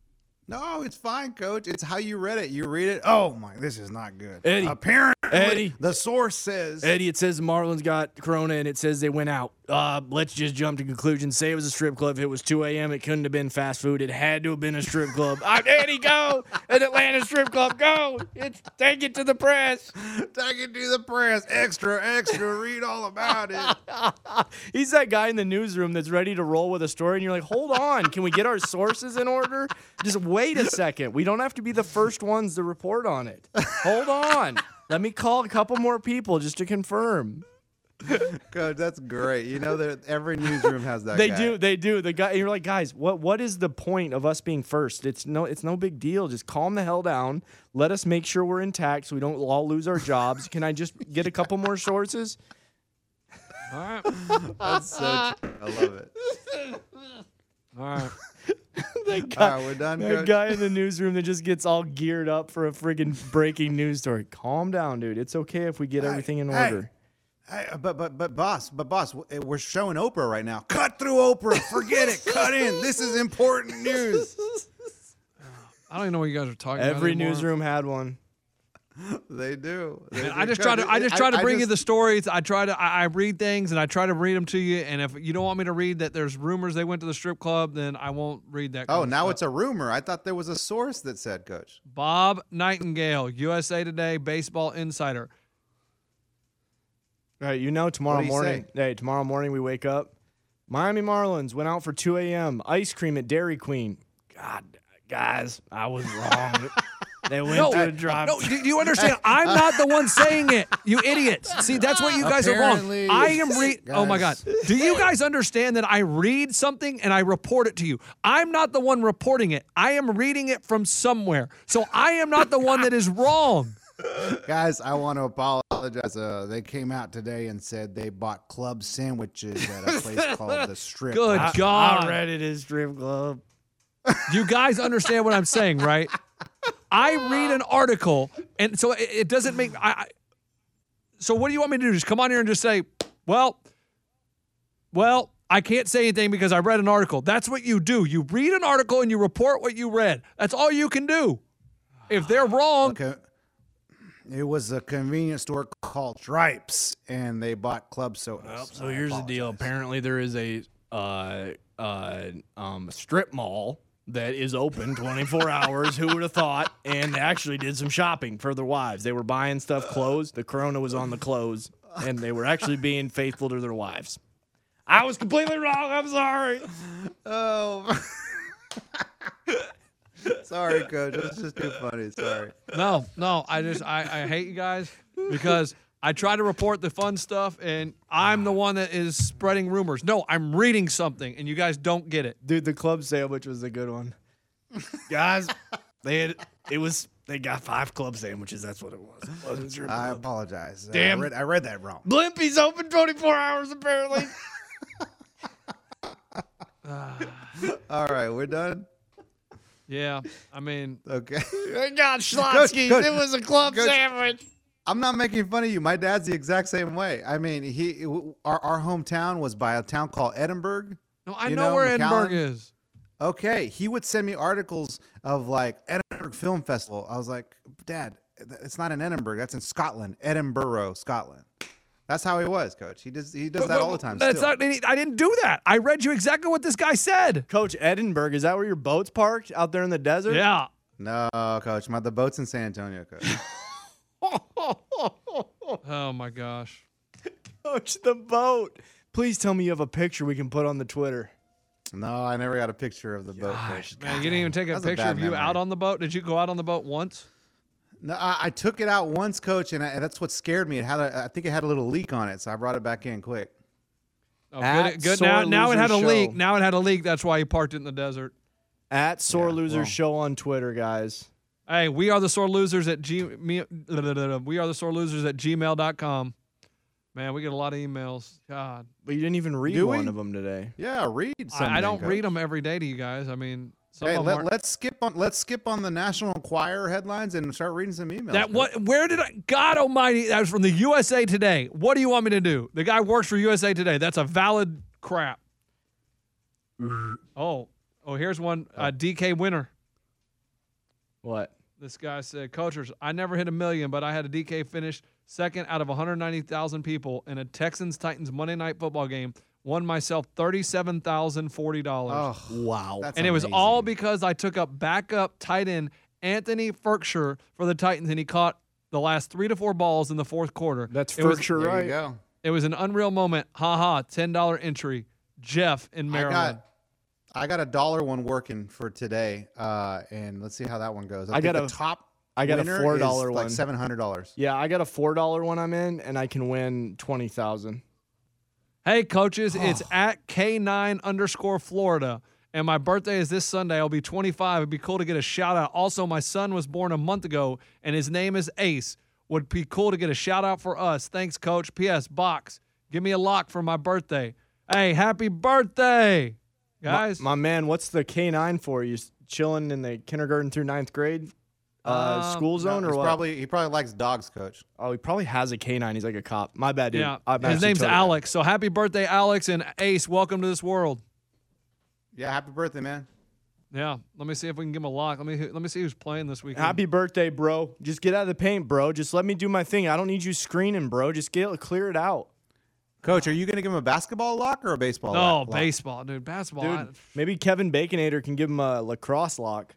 No, it's fine, Coach. It's how you read it. You read it. Oh my, this is not good. Eddie. Apparently, Eddie. the source says. Eddie, it says the Marlins got corona, and it says they went out. let's just jump to conclusions. Say it was a strip club. If it was 2 a.m., it couldn't have been fast food. It had to have been a strip club. Eddie, go! An Atlanta strip club, go! Take it to the press. Take it to the press. Extra, read all about it. He's that guy in the newsroom that's ready to roll with a story, and you're like, hold on. Can we get our sources in order? Just wait a second. We don't have to be the first ones to report on it. Hold on. Let me call a couple more people just to confirm. Coach, that's great. You know that every newsroom has that They guy. do. The guy, you're like, guys, what is the point of us being first? It's no big deal. Just calm the hell down. Let us make sure we're intact so we don't all lose our jobs. Can I just get a couple more sources? All right. That's so true. I love it. All right. All right, we're done, That Coach? guy in the newsroom that just gets all geared up for a friggin' breaking news story. Calm down, dude. It's okay if we get everything in order. Hey, but boss, we're showing Oprah right now. Cut through Oprah. Forget it. Cut in. This is important news. I don't even know what you guys are talking about. Every anymore. newsroom had one. They do. Man, I just try to bring you the stories. I read things and I try to read them to you. And if you don't want me to read that there's rumors they went to the strip club, then I won't read that. Oh, now it's a rumor. I thought there was a source that said, Coach. Bob Nightingale, USA Today, Baseball Insider. All right, tomorrow What do you morning. Hey, tomorrow morning we wake up. Miami Marlins went out for 2 a.m. Ice cream at Dairy Queen. God, guys, I was wrong. They went to a drive. No, do you understand? I'm not the one saying it, you idiots. See, that's what you guys are wrong. Apparently, I am Oh my God. Do you guys understand that I read something and I report it to you? I'm not the one reporting it. I am reading it from somewhere. So I am not the one that is wrong. Guys, I want to apologize. They came out today and said they bought club sandwiches at a place called The Strip. Good God. I read it as strip club. You guys understand what I'm saying, right? I read an article, and so it doesn't make. So what do you want me to do? Just come on here and just say, well, I can't say anything because I read an article. That's what you do. You read an article and you report what you read. That's all you can do. If they're wrong, Okay. It was a convenience store called Stripes, and they bought club sodas. So here's the deal. Apparently there is a strip mall that is open 24 hours. Who would have thought? And they actually did some shopping for their wives. They were buying stuff, clothes. The corona was on the clothes, and they were actually being faithful to their wives. I was completely wrong. I'm sorry. Oh. Sorry, Coach. It was just too funny. Sorry. no. I hate you guys because I try to report the fun stuff, and I'm the one that is spreading rumors. No, I'm reading something, and you guys don't get it. Dude, the club sandwich was a good one. Guys, they got 5 club sandwiches. That's what it was. It wasn't strip I club. apologize. Damn. I read that wrong. Blimpie's open 24 hours, apparently. All right, we're done. Yeah, I mean, Okay. They got Schlotsky's. Coach, It was a club Coach. sandwich. I'm not making fun of you. My dad's the exact same way. I mean, our hometown was by a town called Edinburgh. no, I You know know, where McAllen? Edinburgh is. Okay, he would send me articles of like Edinburgh Film Festival. I was like, Dad, it's not in Edinburgh. That's in Scotland, Edinburgh, Scotland. That's how he was, Coach. He does that all the time. That's still. not. I didn't do that. I read you exactly what this guy said. Coach, Edinburgh, is that where your boat's parked out there in the desert? Yeah. No, Coach. The boat's in San Antonio, Coach. Oh my gosh. Coach, the boat. Please tell me you have a picture we can put on the Twitter. No, I never got a picture of the boat, Coach. Man, you didn't even take a That's a picture bad of you memory. out on the boat. Did you go out on the boat once? No, I took it out once, Coach, and that's what scared me. I think it had a little leak on it, so I brought it back in quick. Oh, At good. Sore Now it had a Loser leak. Show. Now it had a leak. That's why he parked it in the desert. At Sore Yeah, Loser well. Show on Twitter, guys. Hey, we are the sore losers at we are the sore losers at gmail.com. Man, we get a lot of emails. God, But you didn't even read Do one we? of them today. Yeah, read something. I don't Coach. read them every day to you guys. I mean, some Hey, of them aren't. let's skip on the National Enquirer headlines and start reading some emails. That Coach. what? Where did I? God Almighty! That was from the USA Today. What do you want me to do? The guy works for USA Today. That's a valid crap. Oh, here's one. DK winner. What? This guy said, "Coachers, I never hit 1 million, but I had a DK finish second out of 190,000 people in a Texans-Titans Monday Night Football game. won myself $37,040. Oh, Wow. that's And it was amazing. all because I took up backup tight end Anthony Ferkshire for the Titans, and he caught the last 3 to 4 balls in the fourth quarter. That's It was- Ferkshire, There right? you go. It was an unreal moment. Ha $10 entry. Jeff in Maryland. I got a dollar one working for today, and let's see how that one goes. I got think a- the top. I got a winner $4 is one. like $700. Yeah, I got a $4 one I'm in, and I can win 20,000. Hey, coaches, it's at K9_Florida. And my birthday is this Sunday. I'll be 25. It'd be cool to get a shout out. Also, my son was born a month ago, and his name is Ace. Would be cool to get a shout out for us. Thanks, Coach. P.S. Box, give me a lock for my birthday. Hey, happy birthday, guys. My man, what's the K9 for? You chilling in the kindergarten through 9th grade school zone or He's what? he probably likes dogs, Coach. Oh, he probably has a K9. He's like a cop. My bad, dude. Yeah, I'm his actually name's totally- Alex. So happy birthday, Alex, and Ace. Welcome to this world. Yeah, happy birthday, man. Yeah, let me see if we can give him a lock. Let me see who's playing this weekend. Happy birthday, bro. Just get out of the paint, bro. Just let me do my thing. I don't need you screening, bro. Just clear it out. Coach, are you going to give him a basketball lock or a baseball No, lock? baseball, dude. Basketball. Dude, maybe Kevin Baconator can give him a lacrosse lock.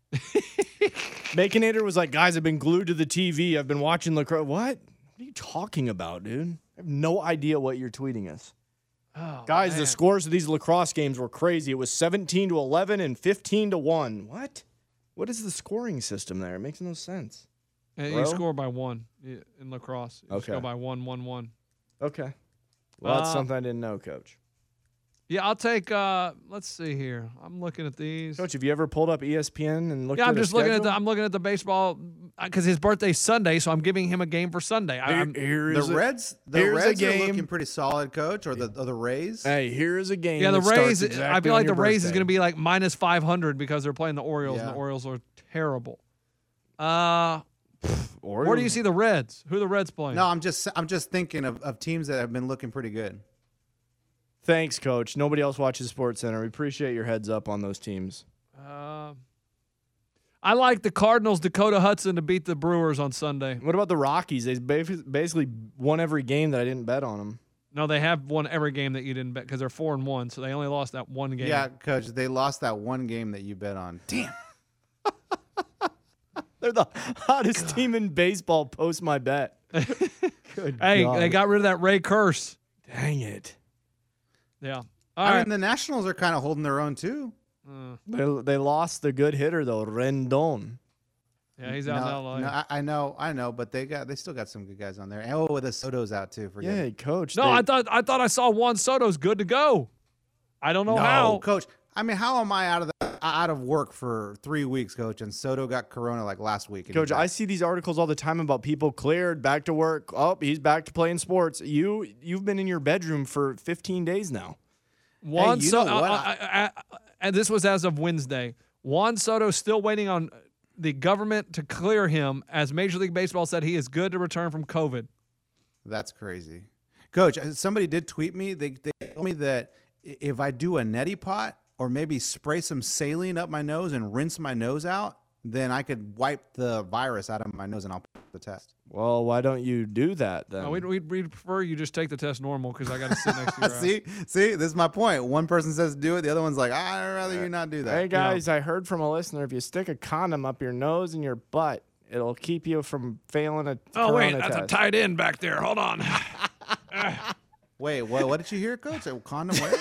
Baconator was like, guys, I've been glued to the TV. I've been watching lacrosse. What? What are you talking about, dude? I have no idea what you're tweeting us. Oh, Guys, man. the scores of these lacrosse games were crazy. It was 17-11 and 15-1. What? What is the scoring system there? It makes no sense. You bro. score by 1 in lacrosse. You just Okay. go by 1-1-1. Okay. Well, that's Uh, something I didn't know, Coach. Yeah, I'll take. Let's see here. I'm looking at these. Coach, have you ever pulled up ESPN and looked Yeah, at I'm a just looking at the. schedule? I'm looking at the baseball because his birthday's Sunday, so I'm giving him a game for Sunday. I'm, Here is The a- Reds, here's a are game. looking pretty solid, Coach, or the Rays. Hey, here is a game. yeah, the that starts Rays. I exactly feel on like the your Rays is birthday. going to be like minus 500 because they're playing the Orioles, and Yeah. the Orioles are terrible. Where do you Orioles. see the Reds? Who are the Reds playing? No, I'm just thinking of teams that have been looking pretty good. Thanks, Coach. Nobody else watches Sports Center. We appreciate your heads up on those teams. I like the Cardinals, Dakota Hudson, to beat the Brewers on Sunday. What about the Rockies? They basically won every game that I didn't bet on them. No, they have won every game that you didn't bet because they're 4-1, so they only lost that one game. Yeah, Coach, they lost that one game that you bet on. Damn. They're the hottest team in baseball post my bet. Good Hey, God. they got rid of that Ray Curse. Dang it. Yeah. All I right. mean, the Nationals are kind of holding their own too. They lost the good hitter though, Rendon. Yeah, he's out in LA. No, I know, but they still got some good guys on there. Oh, the Soto's out too. Forget Yeah, it. Coach. No, I thought I saw Juan Soto's good to go. I don't know No, how. Coach. I mean, how am I out of work for 3 weeks, Coach? And Soto got corona like last week. and Coach, he's I out. see these articles all the time about people cleared, back to work. Oh, he's back to playing sports. You've been in your bedroom for 15 days now. Juan you know Soto, what? and this was as of Wednesday. Juan Soto still waiting on the government to clear him, as Major League Baseball said he is good to return from COVID. That's crazy, Coach. Somebody did tweet me. They told me that if I do a neti pot or maybe spray some saline up my nose and rinse my nose out, then I could wipe the virus out of my nose and I'll pass the test. Well, why don't you do that then? We'd prefer you just take the test normal because I got to sit next to your ass. See, this is my point. One person says do it, the other one's like, I'd rather you not do that. Hey guys, I heard from a listener if you stick a condom up your nose and your butt, it'll keep you from failing a Oh, wait, corona that's a test. tight end back there. Hold on. Wait, what did you hear, Coach? A condom where?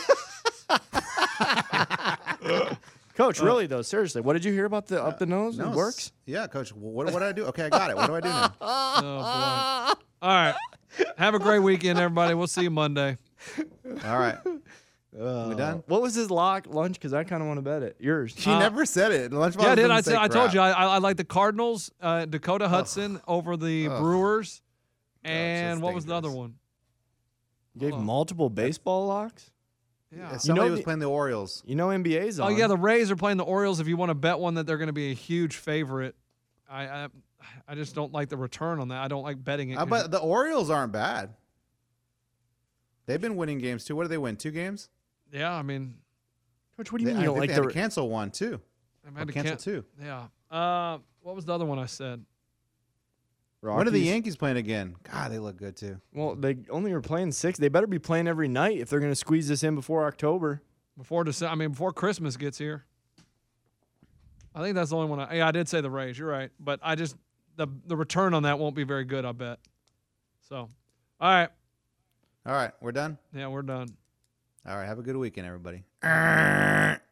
Coach, really though, seriously, what did you hear about the up the nose? No, It works? Yeah, Coach. What did I do? Okay, I got it. What do I do now? Oh, boy. All right. Have a great weekend, everybody. We'll see you Monday. All right. We done? What was his lunch? Because I kind of want to bet it. Yours. She never said it. Lunchbox Yeah, I did. doesn't say I told crap. you. I like the Cardinals, Dakota Hudson over the Brewers. And that's what was the other dangerous. one? Gave multiple baseball locks? Yeah. Somebody know was the- playing the Orioles. You know NBA's on. Oh, yeah, the Rays are playing the Orioles. If you want to bet one that they're going to be a huge favorite, I just don't like the return on that. I don't like betting it. But the Orioles aren't bad. They've been winning games too. What did they win? 2 games? Yeah, I mean, Coach, what do you I mean you don't think like they had the to cancel one too. I Or had to cancel 2. Yeah. What was the other one I said? When are the Rockies. Yankees playing again? God, they look good too. Well, they only were playing 6. They better be playing every night if they're going to squeeze this in before October. Before Christmas gets here. I think that's the only one. I did say the Rays. You're right, but I just the return on that won't be very good. I bet. So, all right, All right, we're done. yeah, we're done. All right, have a good weekend, everybody.